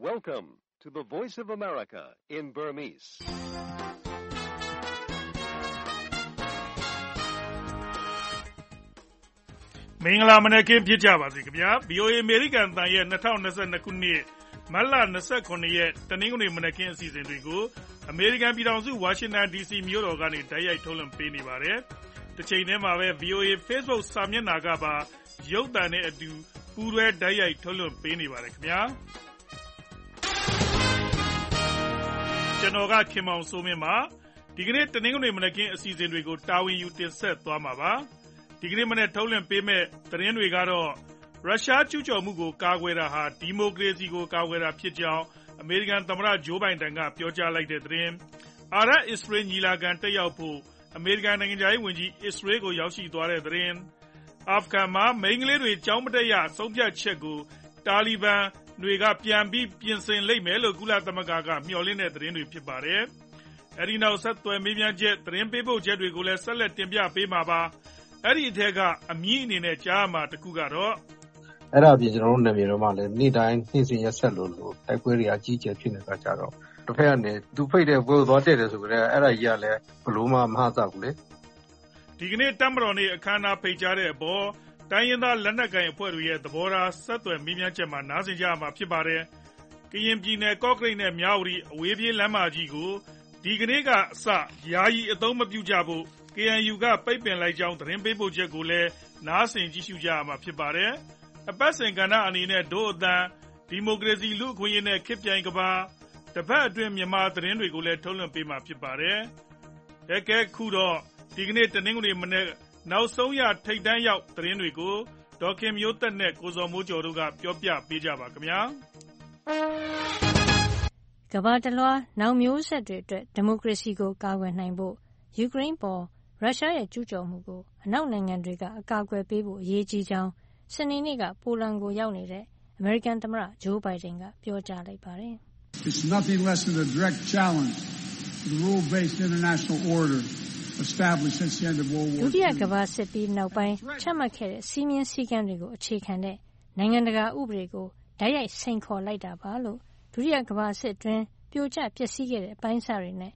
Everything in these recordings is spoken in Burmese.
Welcome to the Voice of America in Burmese. ။မင်္ဂလာမနက်ခင်းဖြစ်ကြပါစေခင်ဗျာ VOA American အသံရဲ့2022ခုနှစ်မတ်လ29ရက်တနင်္ဂနွေမနက်ခင်းအစီအစဉ်တွေကို American ပြည်ထောင်စု Washington DC မြို့တော်ကနေတိုက်ရိုက်ထုတ်လွှင့်ပေးနေပါတယ်။တစ်ချိန်တည်းမှာပဲ VOA Facebook စာမျက်နှာကပါရုပ်သံနဲ့အတူပူးတွဲတိုက်ရိုက်ထုတ်လွှင့်ပေးနေပါတယ်ခင်ဗျာ။ကျွန်တော်ကခင်မောင်စိုးမင်းပါဒီကနေ့တနင်္ဂနွေမနက်ခင်းအစီအစဉ်တွေကိုတာဝန်ယူတင်ဆက်သွားမှာပါဒီကနေ့မနေ့ထုတ်လွှင့်ပေးမဲ့သတင်းတွေကတော့ရုရှားကျူးကျော်မှုကိုကာကွယ်တာဟာဒီမိုကရေစီကိုကာကွယ်တာဖြစ်ကြောင်းအမေရိကန်သမ္မတဂျိုးဘိုင်ဒန်ကပြောကြားလိုက်တဲ့သတင်းအာရပ်အစ္စရေးညီလာခံတက်ရောက်ဖို့အမေရိကန်နိုင်ငံသားဝန်ကြီးအစ္စရေးကိုရောက်ရှိသွားတဲ့သတင်းအာဖဂန်မှာမိန်းကလေးတွေကြောင်းမတက်ရဆုံးဖြတ်ချက်ကိုတာလီဘန်တွေကပြန်ပြီးပြင်ဆင်လိမ့်မယ်လို့ကုလသမဂ္ဂကမျှော်လင့်တဲ့သတင်းတွေဖြစ်ပါတယ်အဲဒီနောက်ဆက်သွယ်မေးမြန်းချက်သတင်းပေးပို့ချက်တွေကိုလည်းဆက်လက်တင်ပြပေးမှာပါအဲ့ဒီအထက်ကအမြင့်အနေနဲ့ကြားမှာတခုကတော့အဲ့ဒါအပြင်ကျွန်တော်တို့နေပြည်တော်မှာလည်းနေ့တိုင်းနေ့စဉ်ရက်ဆက်လို့တိုက်ပွဲတွေအကြီးကျယ်ဖြစ်နေတာကြတော့တစ်ဖက်ကနေသူဖိတ်တဲ့ဘိုးသွားတက်တယ်ဆိုကြတဲ့အဲ့ဒါကြီးကလည်းဘလို့မှမဟာသဘူးလေဒီကနေ့တပ်မတော်နေအခမ်းအနားဖိတ်ကြားတဲ့အပေါ်တိုင်းရင်းသားလက်နက်ကိုင်အဖွဲ့တွေရဲ့သဘောထားဆက်သွယ်မေးမြန်းချက်မှာနားဆင်ကြရမှာဖြစ်ပါတယ်ကရင်ပြည်နယ်ကော့ကရိတ်နဲ့မြဝတီအဝေးပြေးလမ်းမကြီးကိုဒီကနေ့ကအစယာယီအသုံးမပြုကြဖို့KNU ကပိတ်ပင်လိုက်ကြောင်းသတင်းပေးပို့ချက်ကိုလည်းနားဆင်ကြည့်ရှုကြရမှာဖြစ်ပါတယ်။အပတ်စဉ်ကဏ္ဍအနေနဲ့ဒို့အသံဒီမိုကရေစီလူ့အခွင့်အရေးနဲ့ခေတ်ပြိုင်ကဘာတစ်ပတ်အတွင်းမြန်မာသတင်းတွေကိုလည်းထုတ်လွှင့်ပေးမှာဖြစ်ပါတယ်။တကယ်ခုတော့ဒီကနေ့တနင်္ဂနွေမနေ့နောက်ဆုံးရထိပ်တန်းရောက်သတင်းတွေကိုဒေါ်ခင်မျိုးသက်နဲ့ကိုဇော်မိုးကျော်တို့ကပြောပြပေးကြပါခင်ဗျာ။ကမ္ဘာတလွှားနောက်မျိုးဆက်တွေအတွက်ဒီမိုကရေစီကိုကာကွယ်နိုင်ဖို့ယူကရိန်းပေါ်ရုရှားရဲ့ကျူးကျော်မှုကိုအနောက်နိုင်ငံတွေကအကာအကွယ်ပေးဖို့အရေးကြီးကြောင်းစနေနေ့ကပိုလန်ကိုရောက်နေတဲ့အမေရိကန်သမ္မတဂျိုးဘိုင်ဒန်ကပြောကြားလိုက်ပါတယ်။ It's nothing less than a direct challenge to the rule-based international order established since the end of World War II. ဒုတိယကမ္ဘာစစ်ပြီးနောက်ပိုင်းချမှတ်ခဲ့တဲ့စည်းမျဉ်းစည်းကမ်းတွေကိုအခြေခံတဲ့နိုင်ငံတကာဥပဒေကိုတိုက်ရိုက်စိန်ခေါ်လိုက်တာပါလို့ဒုတိယကမ္ဘာစစ်တွင်ပြိုကျပျက်စီးခဲ့တဲ့အပိုင်းအစတွေနဲ့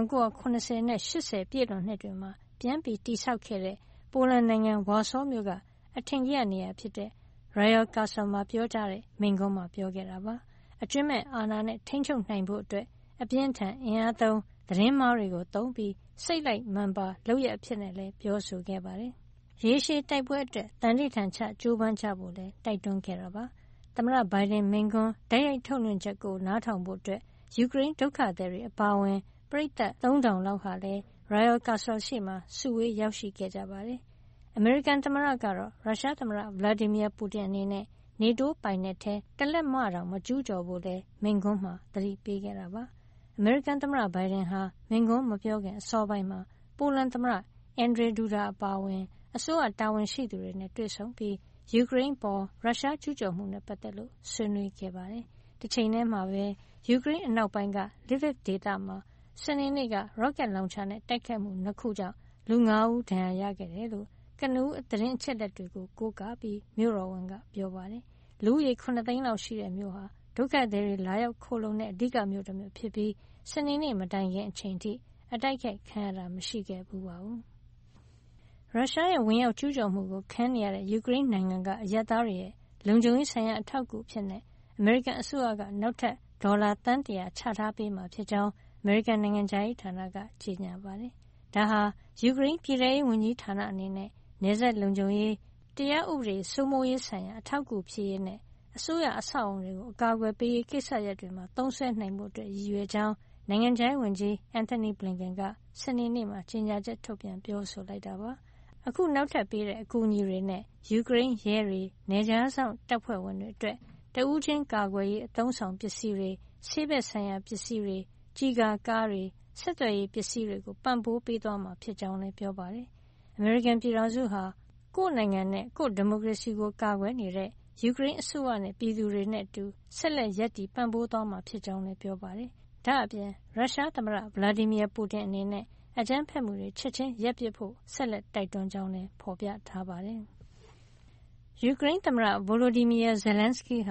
1980နဲ့80ပြည့်လွန်နှစ်တွေမှာပြန်ပြီးတိဆောက်ခဲ့တဲ့ပိုလန်နိုင်ငံဝါဆောမြို့ကအထင်ကြီးနေရာဖြစ်တဲ့ Royal Castle မှာပြောကြားတဲ့မိန့်ခွန်းမှာပြောခဲ့တာပါအတွင်းမဲ့အာဏာနဲ့ထိန်းချုပ်နိုင်ဖို့အတွက်အပြင်းထန်အင်အားသုံးသတင်းမှားတွေကိုသုံးပြီးစိတ်လိုက်မှန်ပါလုပ်ရအဖြစ်နဲ့လည်းပြောဆိုခဲ့ပါတယ်ရေရှည်တိုက်ပွဲအတွက်တန်ဋိဌာန်ချကြိုးပမ်းကြဖို့လည်းတိုက်တွန်းခဲ့တာပါသမ္မတဘိုင်ဒန်မိန့်ခွန်းတိုက်ရိုက်ထုတ်လွှင့်ချက်ကိုနားထောင်ဖို့အတွက်ယူကရိန်းဒုက္ခသည်တွေအပါအဝင်ပရိသတ် 3000 လောက်ဟာလည်း Royal Castle ရှိမှစုဝေးရောက်ရှိခဲ့ကြပါတယ်။အမေရိကန်သမ္မတကတော့ရုရှားသမ္မတ Vladimir Putin အနေနဲ့ NATO ပိုင်နက်ထဲတလက်မတောင်မကျူးကျော်ဖို့လည်းမိန့်ခွန်းမှာသတိပေးခဲ့တာပါ။အမေရိကန်သမ္မတဘိုင်ဒန်ဟာမိန့်ခွန်းမပြောခင်အစောပိုင်းမှာပိုလန်သမ္မတ Andrzej Duda အပါအဝင်အစိုးရတာဝန်ရှိသူတွေနဲ့တွေ့ဆုံပြီးယူကရိန်းပေါ်ရုရှားကျူးကျော်မှုနဲ့ပတ်သက်လို့ဆွေးနွေးခဲ့ပါတယ်။တစ်ချိန်တည်းမှာပဲယူကရိန်းအနောက်ပိုင်းက Lviv ဒေသမှာစနေနေ့က rocket launcher နဲ့တိုက်ခိုက်မှု2ခုကြောင့်လူ 5 ဦးဒဏ်ရာရခဲ့တယ်လို့ကနဦးသတင်းအချက်အလက်တွေကိုကိုးကားပြီးမြို့တော်ဝန်ကပြောပါတယ်။လူဦးရေ9 သိန်းလောက်ရှိတဲ့မြို့ဟာဒုက္ခသည်တွေလာရောက်ခိုလုံတဲ့အဓိကမြို့တစ်မြို့ဖြစ်ပြီးစနေနေ့မတိုင်ခင်အချိန်ထိအတိုက်ခိုက်ခံရတာမရှိခဲ့ဘူးပါဘူး။ရုရှားရဲ့ဝင်ရောက်ကျူးကျော်မှုကိုခံနေရတဲ့ယူကရိန်းနိုင်ငံကအရပ်သားတွေရဲ့လုံခြုံရေးဆိုင်ရာအထောက်အကူဖြစ်တဲ့အမေရိကန်အစိုးရကနောက်ထပ်ဒေါ်လာသန်း100ချထားပေးမှာဖြစ်ကြောင်းအမေရိကန်နိုင်ငံခြားရေးဌာနကကြေညာပါတယ်။ဒါဟာယူကရိန်းပြည်ထရေးဝန်ကြီးဌာနအနေနဲ့နယ်စပ်လုံခြုံရေးတရားဥပဒေစိုးမိုးရေးဆိုင်ရာအထောက်အကူဖြစ်ရေးနဲ့အစိုးရအဆောက်အအုံတွေကိုအကာအကွယ်ပေးရေးကိစ္စရပ်တွေမှာသုံးစွဲနိုင်ဖို့အတွက်ရည်ရွယ်ကြောင်းနိုင်ငံခြားရေးဝန်ကြီး Antony Blinken ကစနေနေ့မှာကြေညာချက်ထုတ်ပြန်ပြောဆိုလိုက်တာပါ။အခုနောက်ထပ်ပေးတဲ့အကူအညီတွေနဲ့ယူကရိန်းရဲတွေနယ်ခြားစောင့်တပ်ဖွဲ့ဝင်တွေအတွက်တဦးချင်းကာကွယ်ရေးအသုံးဆောင်ပစ္စည်းတွေဆေးဘက်ဆိုင်ရာပစ္စည်းတွေကြီးကားကားတွေဆက်သွယ်ရေးပစ္စည်းတွေကိုပံ့ပိုးပေးသွားမှာဖြစ်ကြောင်းလည်းပြောပါတယ်။အမေရိကန်ပြည်ထောင်စုဟာကိုယ့်နိုင်ငံနဲ့ကိုယ့်ဒီမိုကရေစီကိုကာကွယ်နေတဲ့ယူကရိန်းအစိုးရနဲ့ပြည်သူတွေနဲ့အတူဆက်လက်ရပ်တည်ပံ့ပိုးသွားမှာဖြစ်ကြောင်းလည်းပြောပါတယ်။ဒါ့အပြင်ရုရှားသမ္မတ Vladimir Putin အနေနဲ့အကြမ်းဖက်မှုတွေချက်ချင်းရပ်ပစ်ဖို့ဆက်လက်တိုက်တွန်းကြောင်းလည်းဖော်ပြထားပါတယ်။ယူကရိန်းသမ္မတ Volodymyr Zelensky ဟာ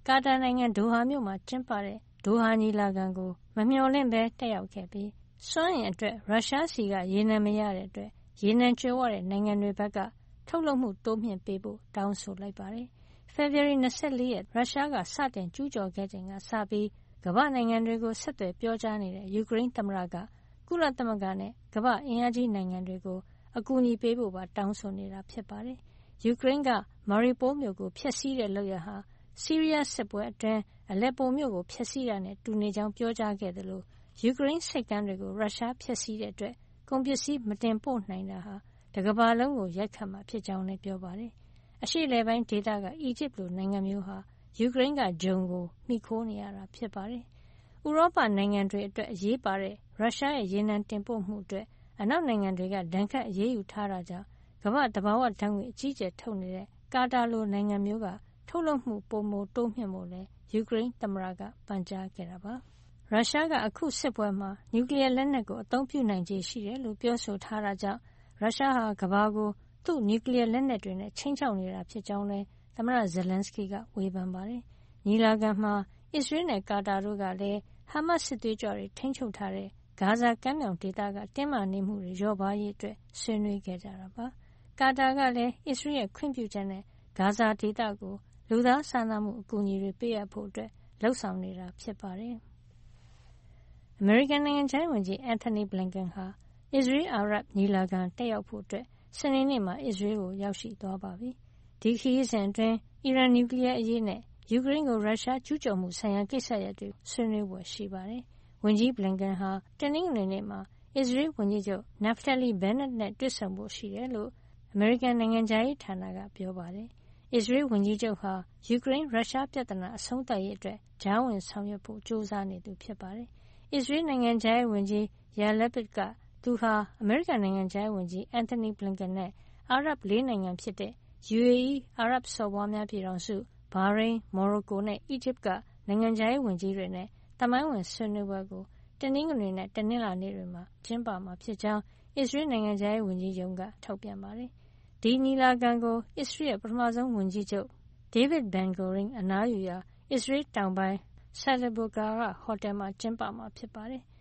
ကာတာနိုင်ငံဒိုဟာမြို့မှာကျင်းပတဲ့ဒိုဟာညီလာခံကိုမမျှော်လင့်ပဲတက်ရောက်ခဲ့ပြီးစွမ်းအင်အတွက်ရုရှားဆီကရေနံမရတဲ့အတွက်ရေနံကြွယ်ဝတဲ့နိုင်ငံတွေဘက်ကထုတ်လုပ်မှုတိုးမြှင့်ပေးဖို့တောင်းဆိုလိုက်ပါတယ်။ ဖေဖေါ်ဝါရီ24 ရက်ရုရှားကစတင်ကျူးကျော်ခဲ့ချိန်ကစပြီးကမ္ဘာ့နိုင်ငံတွေကိုဆက်သွယ်ပြောကြားနေတဲ့ယူကရိန်းသမ္မတကကုလသမဂ္ဂနဲ့ကမ္ဘာ့အင်အားကြီးနိုင်ငံတွေကိုအကူအညီပေးဖို့ပါတောင်းဆိုနေတာဖြစ်ပါတယ်။ယူကရိန်းကမာရီပိုမြို့ကိုဖျက်ဆီးတဲ့လုပ်ရပ်ဟာဆီးရီးယားစစ်ပွဲအတွင်းအလက်ပိုမြို့ကိုဖျက်ဆီးတာနဲ့တူနေကြောင်းပြောကြားခဲ့သလိုယူကရိန်းဆိပ်ကမ်းတွေကိုရုရှားဖျက်ဆီးတဲ့အတွက်ကုန်ပစ္စည်းမတင်ပို့နိုင်တာဟာတကမ္ဘာလုံးကိုရိုက်ခတ်မှာဖြစ်ကြောင်းလည်းပြောပါတယ်။အရှေ့အလယ်ပိုင်းဒေသကအီဂျစ်လိုနိုင်ငံမျိုးဟာယူကရိန်းကဂျုံကိုမှီခိုနေရတာဖြစ်ပါတယ်။ဥရောပနိုင်ငံတွေအတွက်အရေးပါတဲ့ရုရှားရဲ့ရေနံတင်ပို့မှုအတွက်အနောက်နိုင်ငံတွေကဒဏ်ခတ်အရေးယူထားတာကြောင့်ကမ္ဘာ့သဘာဝဓာတ်ငွေ့အကြီးအကျယ်ထုတ်နေတဲ့ကာတာလိုနိုင်ငံမျိုးကထုတ်လုပ်မှုပိုမိုတိုးမြှင့်ဖို့လည်းယူကရိန်းသမ္မတကပန်ကြားခဲ့တာပါ။ရုရှားကအခုစစ်ပွဲမှာနျူကလီယားလက်နက်ကိုအသုံးပြုနိုင်ခြေရှိတယ်လို့ပြောဆိုထားတာကြောင့်ရုရှားဟာကမ္ဘာကိုသူ့နျူကလီယားလက်နက်တွေနဲ့ခြိမ်းခြောက်နေတာဖြစ်ကြောင်းလည်းသမ္မတဇယ်လန်စကီကဝေဖန်ပါတယ်။ညီလာခံမှာအစ္စရေးနဲ့ကာတာတို့ကလည်းဟာမတ်စစ်သွေးကြွတွေထိန်းချုပ်ထားတဲ့ဂါဇာကမ်းမြောင်ဒေသကတင်းမာနေမှုတွေလျော့ပါးရေးအတွက်ဆွေးနွေးခဲ့ကြတာပါ။ကာတာကလည်းအစ္စရေးရဲ့ခွင့်ပြုချက်နဲ့ဂါဇာဒေသကိုလူသားစာနာမှုအကူအညီတွေပေးအပ်ဖို့လုပ်ဆောင်နေတာဖြစ်ပါတယ်။အမေရိကန်နိုင်ငံခြားရေးဝန်ကြီးအန်ထိုနီဘလင်ကန်ဟာအစ္စရေးအာရပ်ညီလာခံတက်ရောက်ဖို့စနေနေ့မှာအစ္စရေးကိုရောက်ရှိသွားပါပြီ။ဒီခရီးစဉ်အတွင်းအီရန်နျူကလီယားအရေးနဲ့ယူကရိန်းကိုရုရှားကျူးကျော်မှုဆိုင်ရာကိစ္စရပ်တွေဆွေးနွေးဖွယ်ရှိပါတယ်။ဝန်ကြီးဘလင်ကန်ဟာတနင်္ဂနွေနေ့မှာအစ္စရေးဝန်ကြီးချုပ်နက်ဖတာလီဘန်နက်နဲ့တွေ့ဆုံဖို့ရှိတယ်လို့အမေရိကန်နိုင်ငံခြားရေးဌာနကပြောပါတယ်။အစ္စရေးဝန်ကြီးချုပ်ဟာယူကရိန်းရုရှားပြဿနာအဆုံးသတ်ရေးအတွက်ကြားဝင်ဆောင်ရွက်ဖို့ကြိုးစားနေသူဖြစ်ပါတယ်။အစ္စရေးနိုင်ငံခြားရေးဝန်ကြီးယာလပစ်ကသူဟာအမေရိကန်နိုင်ငံခြားရေးဝန်ကြီးအန်ထိုနီဘလင်ကန်နဲ့အာရပ်၄နိုင်ငံဖြစ်တဲ့ UAE အာရပ်စော်ဘွားများပြည်ထောင်စု၊ဘာရိန်း၊မော်ရိုကိုနဲ့အီဂျစ်ကနိုင်ငံခြားရေးဝန်ကြီးတွေနဲ့သမိုင်းဝင်ဆွေးနွေးပွဲကိုတနင်္ဂနွေနဲ့တနင်္လာနေ့တွေမှာကျင်းပမှာဖြစ်ကြောင်းအစ္စရေးနိုင်ငံခြားရေးဝန်ကြီးရုံးကထုတ်ပြန်ပါတယ်။ဒီညီလာခံကိုအစ္စရေးရဲ့ပထမဆုံးဝန်ကြီးချုပ်ဒေးဗစ်ဘန်ဂိုရင်အနားယူရာအစ္စရေးတောင်ပိုင်းSde Bokerဟိုတယ်မှာကျင်းပမှာဖြစ်ပါတယ်။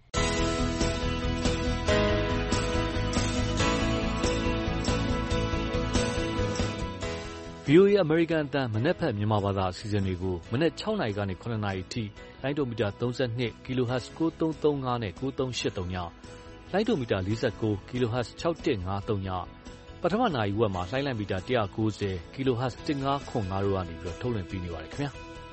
VOA အမေရိကန်အသံမနက်ဖြန်မြန်မာဘာသာအစီအစဉ်တွေကိုမနက်6နာရီကနေ9နာရီအထိလိုင်းဒိုမီတာ32 kHz 9335နဲ့9383ညလိုင်းဒိုမီတာ49 kHz 6153ညပထမနာရီဝက်မှာလိုင်းလိုက်မီတာ190 kHz 1505တို့ကနေထုတ်လွှင့်ပေးနေပါတယ်ခင်ဗျာ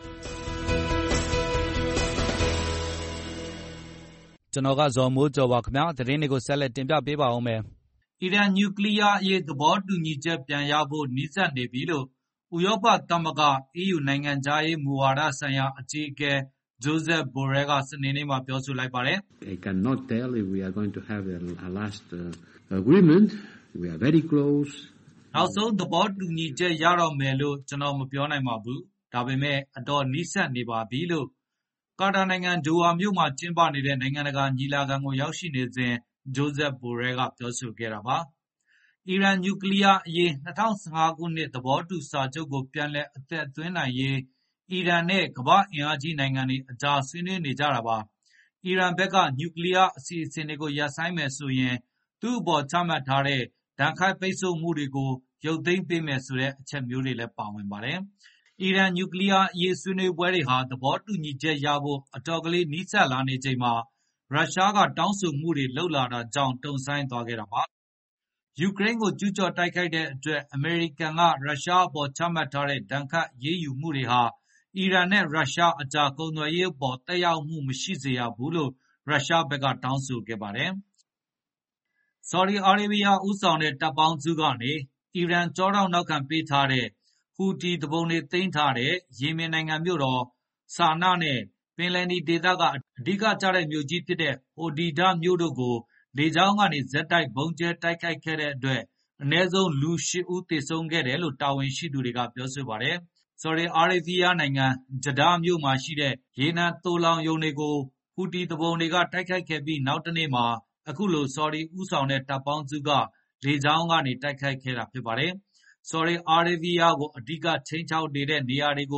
ကျွန်တော်ကဇော်မိုးကျော်ပါခင်ဗျာသတင်းတွေကိုဆက်လက်တင်ပြပေးပါဦးမယ်အီရန်နျူကလ িয়ার အရေးသဘောတူညီချက်ပြန်ရဖို့နီးစပ်နေပြီလို့ဥရောပသမဂ္ဂ EU နိုင်ငံခြားရေးမူဝါဒဆိုင်ရာအကြီးအကဲ Josep Borrell ကစနေနေ့မှာပြောဆိုလိုက်ပါတယ်။ I cannot tell if we are going to have a last agreement. We are very close. နောက်ဆုံးသဘောတူညီချက်ရတော့မယ်လို့ကျွန်တော်မပြောနိုင်ပါဘူး။ဒါပေမဲ့အတော်နီးစပ်နေပါပြီလို့ကာတာနိုင်ငံဒိုဟာမြို့မှာကျင်းပနေတဲ့နိုင်ငံတကာညီလာခံကိုရောက်ရှိနေစဉ်Josep Borrell ကပြောဆိုခဲ့တာပါ။အီရန်နျူကလ িয়ার အရေး2015ခုနှစ်သဘောတူစာချုပ်ကိုပြန်လည်အသက်သွင်းနိုင်ရေးအီရန်နဲ့ကမ္ဘာ့အင်အားကြီးနိုင်ငံတွေအကြားဆွေးနွေးနေကြတာပါ။အီရန်ဘက်ကနျူကလ িয়ার အစီအစဉ်တွေကိုရပ်ဆိုင်းမယ်ဆိုရင်သူ့အပေါ်ချမှတ်ထားတဲ့ဒဏ်ခတ်ပိတ်ဆို့မှုတွေကိုရုပ်သိမ်းပေးမယ်ဆိုတဲ့အချက်မျိုးတွေလည်းပါဝင်ပါတယ်။အီရန်နျူကလ িয়ার အရေးဆွေးနွေးပွဲတွေဟာသဘောတူညီချက်ရဖို့အတော်ကလေးနီးစပ်လာနေချိန်မှာရုရှားကတောင်းဆိုမှုတွေလုပ်လာတာကြောင့်တုံ့ဆိုင်းသွားခဲ့တာပါ။ယူကရိန်းကိုကျူးကျော်တိုက်ခိုက်တဲ့အတွက်အမေရိကန်ကရုရှားအပေါ်ချမှတ်ထားတဲ့ဒဏ်ခတ်အရေးယူမှုတွေဟာအီရန်နဲ့ရုရှားအကြားကုန်သွယ်ရေးအပေါ်သက်ရောက်မှုမရှိစေရဘူးလို့ရုရှားဘက်ကတောင်းဆိုခဲ့ပါတယ်။ဆော်ဒီအာရေဗျဦးဆောင်တဲ့တပ်ပေါင်းစုကနေအီရန်ကြောထောက်နောက်ခံပေးထားတဲ့ဟူတီသူပုန်တွေသိမ်းထားတဲ့ယီမင်နိုင်ငံမြို့တော်ဆာနာနဲ့ပင်လယ်နီဒေသကအဓိကကျတဲ့မြို့ကြီးဖြစ်တဲ့ဟိုဒီဒါမြို့တို့ကိုလေကြောင်းကနေဇက်တိုက်ဗုံးကျဲတိုက်ခိုက်ခဲ့တဲ့အတွက်အနည်းဆုံးလူ8ဦးသေဆုံးခဲ့တယ်လို့တာဝန်ရှိသူတွေကပြောဆိုပါတယ်။ဆော်ဒီအာရေဗျနိုင်ငံဂျဒါမြို့မှာရှိတဲ့ရေနံသိုလှောင်ရုံတွေကိုဟူတီသူပုန်တွေကတိုက်ခိုက်ခဲ့ပြီးနောက်တနေ့မှာအခုလိုဆော်ဒီဦးဆောင်တဲ့တပ်ပေါင်းစုကလေကြောင်းကနေတိုက်ခိုက်ခဲ့တာဖြစ်ပါတယ်။ဆော်ဒီအာရေဗျကိုအဓိကချိန်ချောက်နေတဲ့နေရာတွေကို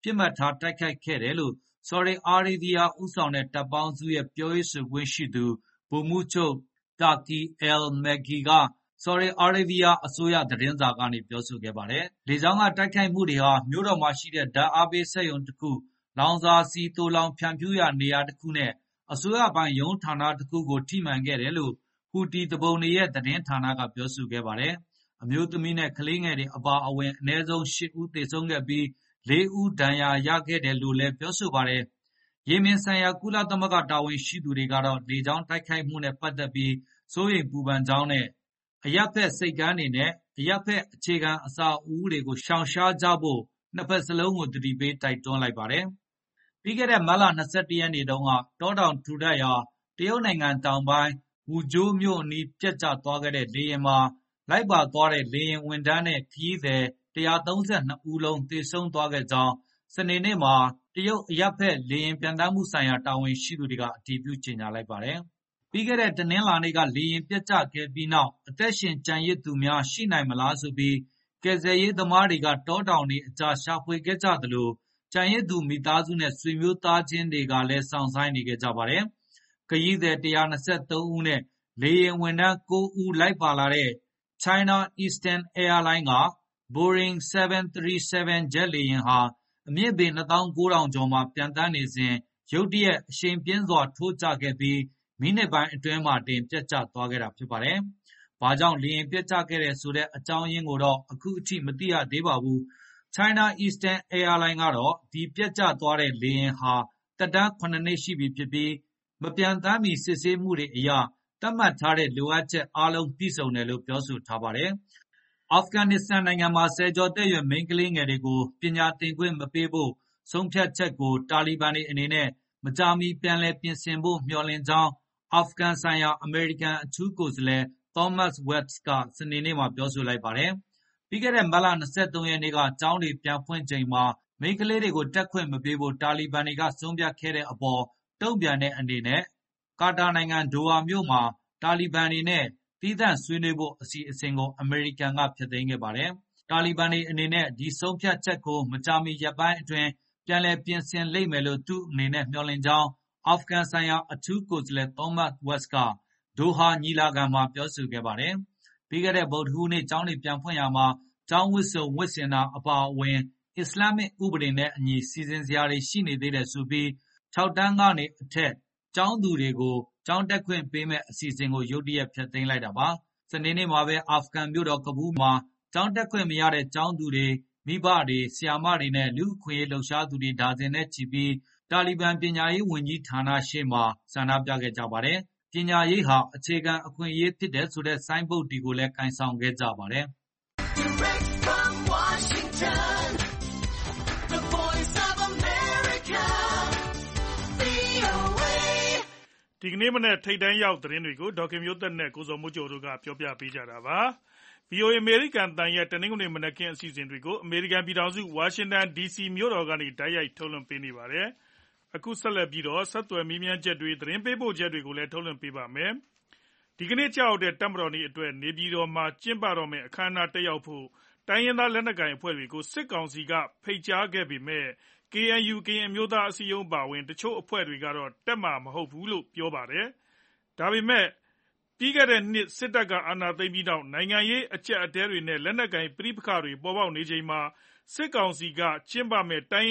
ပြစ်မှတ်ထားတိုက်ခိုက်ခဲ့တယ်လို့ ဆော်ဒီအာရေဗျဦးဆောင်တဲ့တပ်ပေါင်းစုရဲ့ပြောရေးဆိုခွင့်ရှိသူဗိုလ်မှူးချုပ်တာကီအယ်မက်ဂီကဆော်ဒီအာရေဗျအစိုးရသတင်းစာကနေပြောဆိုခဲ့ပါတယ်။လေကြောင်းကတိုက်ခိုက်မှုတွေဟာမြို့တော်မှာရှိတဲ့ဓာတ်အားပေးစက်ရုံတစ်ခု၊လောင်စာဆီသိုလှောင်ဖြန့်ဖြူးရာနေရာတစ်ခုနဲ့အစိုးရပိုင်းရုံးဌာနတစ်ခုကိုထိမှန်ခဲ့တယ်လို့ဟူတီသူပုန်တွေရဲ့သတင်းဌာနကပြောဆိုခဲ့ပါတယ်။အမျိုးသမီးနဲ့ကလေးငယ်တွေအပါအဝင်အနည်းဆုံး8ဦးသေဆုံးခဲ့ပြီး4ဦးဒဏ်ရာရခဲ့တယ်လို့လည်းပြောဆိုပါတယ်။ယီမင်ဆိုင်ရာကုလသမဂ္ဂတာဝန်ရှိသူတွေကတော့လေကြောင်းတိုက်ခိုက်မှုနဲ့ပတ်သက်ပြီးစိုးရိမ်ပူပန်ကြောင်းနဲ့အရပ်ဘက်စိတ်ကမ်းတွေနဲ့အရပ်ဘက်အခြေခံအဆောက်အဦတွေကိုရှောင်ရှားကြဖို့နှစ်ဖက်စလုံးကိုသတိပေးတိုက်တွန်းလိုက်ပါတယ်။ပြီးခဲ့တဲ့မတ်လ21ရက်နေ့တုန်းကတောတောင်ထူထပ်ရာတရုတ်နိုင်ငံတောင်ပိုင်းဝူကျိုးမြို့အနီးပျက်ကျသွားခဲ့တဲ့လေယာဉ်မှာလိုက်ပါသွားတဲ့လေယာဉ်ဝန်ထမ်းနဲ့ခရီးသည်132ဦးလုံးသေဆုံးသွားခဲ့ကြောင်းစနေနေ့မှာတရုတ်အရပ်ဘက်လေယာဉ်ပျံသန်းမှုဆိုင်ရာတာဝန်ရှိသူတွေကအတည်ပြုကြေညာလိုက်ပါတယ်။ပြီးခဲ့တဲ့တနင်္လာနေ့ကလေယာဉ်ပျက်ကျခဲ့ပြီးနောက်အသက်ရှင်ကျန်ရစ်သူများရှိနိုင်မလားဆိုပြီးကယ်ဆယ်ရေးသမားတွေကတောတောင်တွေအကြားရှာဖွေခဲ့ကြသလိုကျန်ရစ်သူမိသားစုနဲ့ဆွေမျိုးသားချင်းတွေကလည်းစောင့်ဆိုင်းနေခဲ့ကြပါတယ်။ခရီးသည်123ဦးနဲ့လေယာဉ်ဝန်ထမ်း9ဦးလိုက်ပါလာတဲ့ China Eastern Airlines က Boeing 737 ဂျက်လေယာဉ်ဟာအမြင့်ပေ29,000 ကျော်မှာပျံသန်းနေစဉ်ရုတ်တရက်အရှိန်ပြင်းစွာထိုးကျခဲ့ပြီးမိနစ်ပိုင်းအတွင်းမှာတင်ပျက်ကျသွားခဲ့တာဖြစ်ပါတယ်။ဘာကြောင့်လေယာဉ်ပျက်ကျခဲ့တယ်ဆိုတဲ့အကြောင်းရင်းကိုတော့အခုအထိမသိရသေးပါဘူး။ China Eastern Airlines ကတော့ဒီပျက်ကျသွားတဲ့လေယာဉ်ဟာသက်တမ်း9နှစ်ရှိပြီဖြစ်ပြီးမပျံသန်းမီစစ်ဆေးမှုတွေအရသတ်မှတ်ထားတဲ့လိုအပ်ချက်အားလုံးပြည့်စုံတယ်လို့ပြောဆိုထားပါတယ်။အာဖဂန်နစ္စတန်နိုင်ငံမှာဆယ်ကျော်သက်ရွယ်မိန်းကလေးငယ်တွေကိုပညာသင်ခွင့်မပေးဖို့ဆုံးဖြတ်ချက်ကိုတာလီဘန်တွေအနေနဲ့မကြာမီပြန်လည်ပြင်ဆင်ဖို့မျှော်လင့်ကြောင်းအာဖဂန်ဆိုင်ရာအမေရိကန်အထူးကိုယ်စားလှယ် Thomas West ကစနေနေ့မှာပြောဆိုလိုက်ပါတယ်။ပြီးခဲ့တဲ့မတ်လ23ရက်နေ့ကကျောင်းတွေပြန်ဖွင့်ချိန်မှာမိန်းကလေးတွေကိုတက်ခွင့်မပေးဖို့တာလီဘန်တွေကဆုံးဖြတ်ခဲ့တဲ့အပေါ်တုံ့ပြန်တဲ့အနေနဲ့ကာတာနိုင်ငံဒိုဟာမြို့မှာတာလီဘန်တွေနဲ့သီးသန့်ဆွေးနွေးဖို့အစီအစဉ်ကိုအမေရိကန်ကဖျက်သိမ်းခဲ့ပါတယ်။တာလီဘန်တွေအနေနဲ့ဒီဆုံးဖြတ်ချက်ကိုမကြာမီရက်ပိုင်းအတွင်းပြန်လည်ပြင်ဆင်လိမ့်မယ်လို့သူ့အနေနဲ့မျှော်လင့်ကြောင်းအာဖဂန်ဆိုင်ရာအထူးကိုယ်စားလှယ် Thomas West ကဒိုဟာညီလာခံမှာပြောဆိုခဲ့ပါတယ်။ပြီးခဲ့တဲ့ဗုဒ္ဓဟူးနေ့ကျောင်းတွေပြန်ဖွင့်ရာမှာကျောင်းဝတ်စုံဝတ်ဆင်တာအပါအဝင်အစ္စလာမစ်ဥပဒေနဲ့အညီစီစဉ်စရာတွေရှိနေသေးတယ်ဆိုပြီး6တန်းကနေအထက်ကျောင်းသူတွေကိုကျောင်းတက်ခွင့်ပေးမဲ့အစီအစဉ်ကိုရုတ်တရက်ဖျက်သိမ်းလိုက်တာပါ။စနေနေ့မှာပဲအာဖဂန်မြို့တော်ကဘူးမှာကျောင်းတက်ခွင့်မရတဲ့ကျောင်းသူတွေမိဘတွေဆရာမတွေနဲ့လူ့အခွင့်အရေးလှုပ်ရှားသူတွေဒါဇင်နဲ့ချီပြီးတာလီဘန်ပညာရေးဝန်ကြီးဌာနရှေ့မှာဆန္ဒပြခဲ့ကြပါတယ်။ပညာရေးဟာအခြေခံအခွင့်အရေးဖြစ်တယ်ဆိုတဲ့ဆိုင်းဘုတ်တွေကိုလည်းကိုင်ဆောင်ခဲ့ကြပါတယ်။ Direct from Washington, the voice of America, VOA ဒီကနေ့မနေ့ထိတ်တန်းရောက်သတင်းတွေကိုဒေါက်ခင်မျိုးသက်နဲ့ကိုစောမိုးကျော်တို့ကပြောပြပေးကြတာပါ။ VOA အမေရိကန်တန်ရဲ့တနင်္ဂနွေမနက်ခင်းအစီအစဉ်တွေကိုအမေရိကန်ပြည်ထောင်စုဝါရှင်တန် DC မြို့တော်ကနေတိုက်ရိုက်ထုတ်လွှင့်ပေးနေပါတယ်။အခုဆက်လက်ပြီးဆက်သွယ်မေးမြန်းချက်တွေသတင်းပေးပို့ချက်တွေကိုလည်းထုတ်လွှင့်ပေးပါမယ်။ဒီကနေ့ကြောက်တဲ့တပ်မတော်နေ့အတွက်နေပြည်တော်မှာကျင်းပတော့မယ့်အခမ်းအနားတက်ရောက်ဖို့တိုင်းရင်းသားလက်နက်ကိုင်အဖွဲ့တွေကိုစစ်ကောင်စီကဖိတ်ကြားခဲ့ပေမဲ့ KNU ကရင်အမျိုးသားအစည်းအရုံးပါဝင်တချို့အဖွဲ့တွေကတော့တက်မှာမဟုတ်ဘူးလို့ပြောပါတယ်။ဒါပေမဲ့ပြီးခဲ့တဲ့နှစ်စစ်တပ်ကအာဏာသိမ်းပြီးနောက်နိုင်ငံရေးအကျပ်အတည်းတွေနဲ့လက်နက်ကိုင်ပဋိပက္ခတွေပေါ်ပေါက်နေချိန်မှာစစ်ကောင်စီကကျင်းပမယ့်တပ်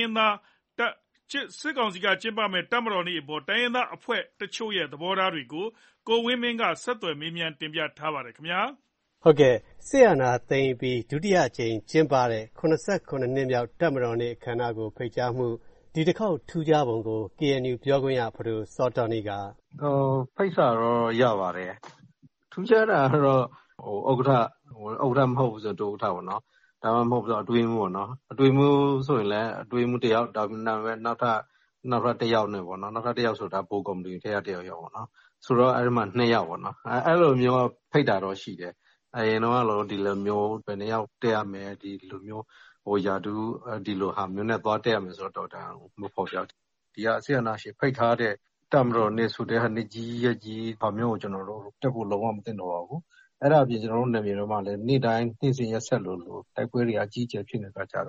မတော်နေ့အပေါ်တိုင်းရင်းသားအဖွဲ့တချို့ရဲ့သဘောထားတွေကိုကိုဝင်းမင်းကဆက်သွယ်မေးမြန်းတင်ပြထားပါတယ်ခင်ဗျာ။ဟုတ်ကဲ့စစ်အာဏာသိမ်းပြီးဒုတိယအကြိမ်ကျင်းပတဲ့89နှစ်မြောက်တပ်မတော်နေ့အခမ်းအနားကိုဖိတ်ကြားမှုဒီတစ်ခေါက်ထူးခြားပုံကို KNU ပြောခွင့်ရဖဒိုစောတော်နီကဖိတ်စာတော့ရပါတယ်ထူးခြားတာကတော့ဥက္ကဋ္ဌမဟုတ်ဘူးဆိုတော့ဒုဥက္ကဋ္ဌပေါ့နော်ဒါမှမဟုတ်ဆိုအတွင်းမှုပေါ့နော်အတွင်းမှုဆိုရင်လည်းအတွင်းမှုတစ်ယောက်ဒါပေမဲ့နောက်ထပ်တစ်ယောက်နဲ့ပေါ့နော်နောက်ထပ်တစ်ယောက်ဆိုတာဘိုးကော်မတီထဲကတစ်ယောက်ပေါ့နော်ဆိုတော့အဲ့ဒီမှာ2ယောက်ပေါ့နော်အဲ့လိုမျိုးဖိတ်တာတော့ရှိတယ်အရင်တော့ဒီလိုမျိုးဘယ်နှယောက်တက်ရမယ်ဒီလိုမျိုးယာတူဒီလိုဟာမျိုးနဲ့သွားတက်ရမယ်ဆိုတော့ဒါမဖော်ပြဒီကအစီအနာရှိဖိတ်ထားတဲ့တမတော်နေဆိုတဲ့ဟာနေကြီးရကြီးဘာမျိုးကိုကျွန်တော်တို့တက်ဖို့လုံးဝမသိတော့ပါဘူးအဲ့ဒါအပြင်ကျွန်တော်တို့နေပြည်တော်မှာလည်းနေ့တိုင်းနေ့စဉ်ရက်ဆက်လို့တိုက်ပွဲတွေအကြီးအကျယ်ဖြစ်နေတာကြတော့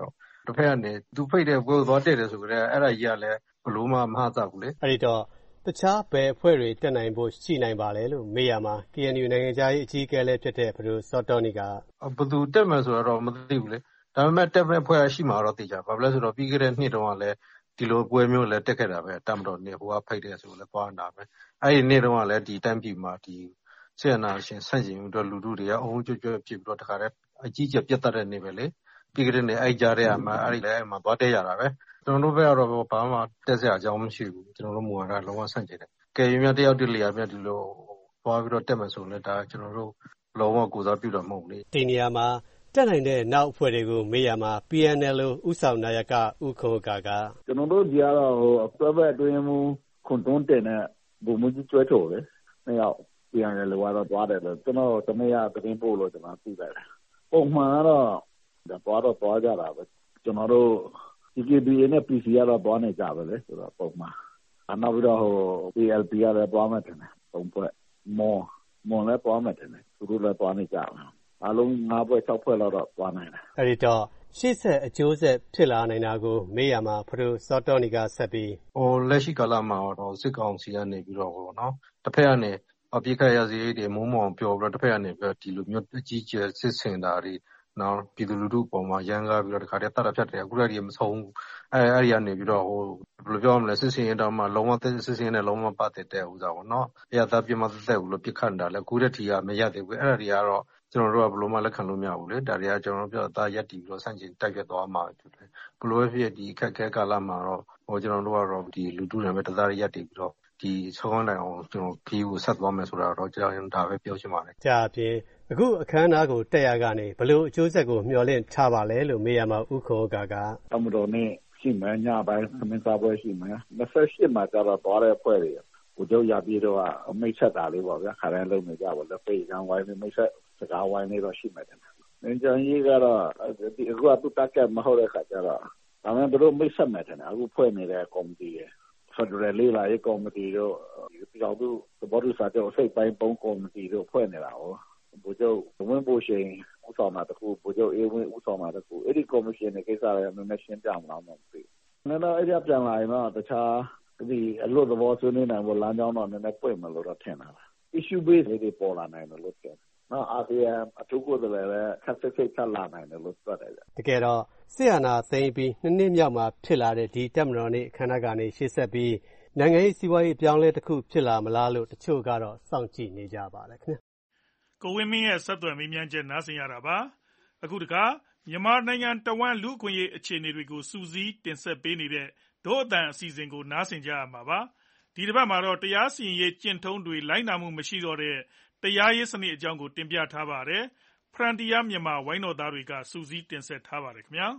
တစ်ဖက်ကနေသူဖိတ်တဲ့ပွဲကိုသွားတက်တယ်ဆိုကြတဲ့အဲ့ဒါကြီးကလည်းဘလို့မှမဟာဘူးလေအဲ့ဒီတော့တခြားဘယ်အဖွဲ့တွေတက်နိုင်ဖို့ရှိနိုင်ပါလဲလို့မေးရမှာ KNU နိုင်ငံခြားရေးအကြီးအကဲလည်းဖြစ်တဲ့ဘဒိုစောတောနီကဘယ်သူတက်မယ်ဆိုတော့မသိဘူးလေဒါပေမဲ့တက်မဲ့အဖွဲ့ရှိမှာတော့သိကြဘာလို့လဲဆိုတော့ပြီးခဲ့တဲ့နှစ်တုန်းကလည်းဒီလိုပွဲမျိုးလည်းတက်ခဲ့တာပဲတမတော်နေဟိုကဖိတ်တယ်ဆိုလည်းသွားနေတာပဲအဲ့ဒီနေ့တုန်းကလည်းဒီတိုင်းပြည်မှာဒီဆီယနာရှင်ဆန့်ကျင်မှုတို့လူထုတွေကအုံကြွကြွဖြစ်ပြီးတော့တခါတည်းအကြီးကျယ်ပြတ်တက်တဲ့နေ့ပဲလေပြီးကြတဲ့နေ့အဲ့ကြားတဲ့မှာအဲ့ဒီလည်းအဲ့မှာသွားတက်ရတာပဲကျွန်တော်တို့ဘက်ကတော့ဘာမှတက်စရာအကြောင်းမရှိဘူးကျွန်တော်တို့မူဝါဒလုံးဝဆန့်ကျင်တယ်ကဲရင်များတယောက်တည်းလျာများဒီလိုသွားပြီးတော့တက်မယ်ဆိုလည်းဒါကျွန်တော်တို့လုံးဝကိုစားပြုတာမဟုတ်ဘူးလေဒီနေရာမှာတက်နိုင်တဲ့နောက်အဖွဲ့တွေကိုမေးရမှာ PNL ဥဆောင်နာယကဥက္ခောကကျွန်တော်တို့ကြီးကတော့ဟိုအပအတွင်းမှုခွန်တွန်းတင်တဲ့ဘုံမှုကြီးကျွဲတော်လေနှစ်ယောက် PNL ကတော့သွားတယ်လို့ကျွန်တော်တမရသတင်းပို့လို့ကျွန်တော်သိလိုက်တယ်ပုံမှန်ကတော့သွားကြတာပဲကျွန်တော်တို့ DKBA နဲ့ PC ကတော့သွားနေကြပဲလေဆိုတော့ပုံမှန်နောက်ပြီးတော့ဟို PLP ကလည်းသွားမှတယ်ပုံပွဲမော်လည်းသွားမှတယ်သူတို့လည်းသွားနေကြတယ်အားလုံး9ပွဲ6ပွဲလောက်တော့သွားနိုင်တယ်အဲ့ဒီတော့ရှေ့ဆက်အကျိုးဆက်ဖြစ်လာနိုင်တာကိုမေးရမှာဖဒိုစောတောနီကဆက်ပြီးလက်ရှိကာလမှာတော့စစ်ကောင်စီကနေပြီးတော့နော်တစ်ဖက်ကနေအပြစ်ခတ်ရစီတွေမုံမောင်ပြောပြီးတော့တစ်ဖက်ကနေပြီးတော့ဒီလိုမျိုးအကြီးကျယ်စစ်ဆင်တာတွေနော်ပြည်သူလူထုပေါ်မှာရန်ကားပြီးတော့တခါတည်းတတ်တာဖြတ်တယ်အခုတည်းကမဆုံးဘူးအဲ့ဒီကနေပြီးတော့ဟိုဘယ်လိုပြောမလဲစစ်စင်ရင်တော့မှလုံးဝစစ်စင်နဲ့လုံးဝပတ်သက်တဲ့ဥစားပေါ့နော်အရသာပြမသက်ဘူးလို့ပြစ်ခတ်တာလဲအခုတည်းကမရသေးဘူးအဲ့ဒါတွေကတော့ကျွန်တော်တို့ကဘယ်လိုမှလက်ခံလို့မရဘူးလေဒါတွေကကျွန်တော်တို့ပြောအသားရက်တည်ပြီးတော့ဆန့်ကျင်တိုက်ပြသွားမှာဖြစ်တယ်ဘယ်လိုဖြစ်ဒီခက်ခဲကာလမှာတော့ဟိုကျွန်တော်တို့ကတော့ဒီလူထုတွေပဲတသားရက်တည်ပြီးတော့ဒီဆုံးအောင်အောင်ကျွန်တော်ခီးကိုဆက်သွားမယ်ဆိုတာတော့ကျွန်တော်ဒါပဲပြောချင်ပါတယ်ကြာအပြင်အခုအခမ်းအနားကိုတက်ရကနေဘယ်လိုအကျိုးဆက်ကိုမျှော်လင့်ထားပါလဲလို့မေးရမှာဥခောကတမတော်နဲ့ရှိမှညပိုင်းသမင်းစားပွဲရှိမှ28မှာကျတော့သွားတဲ့အဖွဲ့တွေကိုကျုပ်ရပြီးတော့အမိတ်ဆက်တာလေးပေါ့ဗျာခါတိုင်းလုံးနေကြပါလက်ဖေးကံဝိုင်းမိတ်ဆက်စကားဝိုင်းနေတော့ရှိမှတယ်။ငင်းကြီးကတော့ဒီအခုအတူတက်ကမဟုတ်တဲ့ခါကျတော့ဒါမှမဟုတ်မိတ်ဆက်မယ်တဲ့အခုဖွဲ့နေတဲ့ကော်မတီရယ်ဖက်ဒရယ်လေးလာရေးကော်မတီတို့ဒီတော့သူဘော်ဒူစာတော့စိတ်ပိုင်းပုံကော်မတီတို့ဖွဲ့နေတာဟောဘိုးချုပ်ဝင်ဖို့ရှိရင်ဥဆောင်တာတခုဘိုးချုပ်အေးဝင်ဥဆောင်တာတခုအဲ့ဒီကော်မရှင်ရဲ့ကိစ္စတွေနည်းနည်းရှင်းပြမလားမသိဘူး။နော်အဲ့ဒီပြန်လာရင်တော့တခြားဒီအလို့သဘောဆွေးနွေးနိုင်ဖို့လမ်းကြောင်းတော့နည်းနည်းပွင့်မလို့တော့ထင်တာပါ။ issue base တွေပေါ်လာနိုင်တယ်လို့ပြောတယ်။နော်အာဆီယံအထူးကိုယ်စားလှယ်လည်းခက်ဆက်လာနိုင်တယ်လို့ပြောတယ်။တကယ်တော့ဆီယနာသိမ့်ပြီး2နှစ်မြောက်မှာဖြစ်လာတဲ့ဒီတက်မတော်နေ့အခမ်းအနားကနေရှေ့ဆက်ပြီးနိုင်ငံရေးစီးပွားရေးပြောင်းလဲတစ်ခုဖြစ်လာမလားလို့တချို့ကတော့စောင့်ကြည့်နေကြပါတယ်ခင်ဗျာ။ကိုဝင်းမင်းရဲ့ဆက်သွယ်မေးမြန်းချက်နားဆင်ရတာပါ။အခုတခါမြန်မာနိုင်ငံတဝန်းလူ့အခွင့်အရေးအခြေအနေတွေကိုစူးစီးတင်ဆက်ပေးနေတဲ့ဒို့အတန်အစီအစဉ်ကိုနားဆင်ကြရမှာပါ။ဒီတစ်ပတ်မှာတော့တရားစီရင်ရေးကျင့်ထုံးတွေလိုက်နာမှုမရှိတော့တဲ့တရားရေးစနစ်အကြောင်းကိုတင်ပြထားပါတယ်။ Frontier မြန်မာဝိုင်းတော်သားတွေကစူးစီးတင်ဆက်ထားပါတယ်ခင်ဗျာ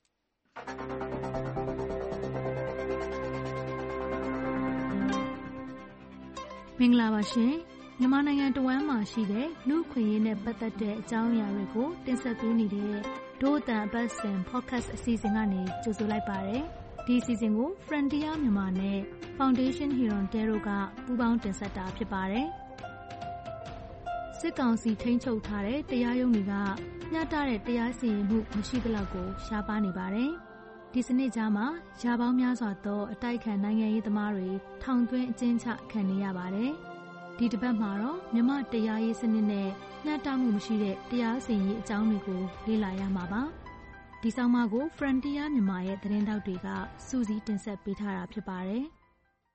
မင်္ဂလာပါရှင်မြန်မာနိုင်ငံတဝန်းမှာရှိတဲ့လူ့အခွင့်အရေးနဲ့ပတ်သက်တဲ့အကြောင်းအရာတွေကိုတင်ဆက်ပေးနေတဲ့ဒို့အတန်အပတ်စဉ် podcast အစီအစဉ်ကနေကြိုဆိုလိုက်ပါတယ်ဒီအစီအစဉ်ကို Frontier မြန်မာနဲ့ Foundation Hirondelle တို့ကပူးပေါင်းတင်ဆက်တာဖြစ်ပါတယ်စစ်ကောင်စီထိန်းချုပ်ထားတဲ့တရားရုံးတွေကမျှတတဲ့တရားစီရင်မှုမရှိသလောက်ကိုရှားပါနေပါတယ်ဒီစနစ်ကြားမှာရာပေါင်းများစွာသောအတိုက်ခံနိုင်ငံရေးသမားတွေထောင်သွင်းအကျဉ်းချခံနေရပါတယ်။ဒီတစ်ပတ်မှာတော့မြန်မာတရားရေးစနစ်နဲ့မျှတမှုမရှိတဲ့တရားစီရင်ရေးအကြောင်းတွေကိုလေ့လာရမှာပါ။ဒီဆောင်မကို Frontier မြန်မာရဲ့သတင်းတောက်တွေကစူးစီးတင်ဆက်ပေးထားတာဖြစ်ပါတယ်။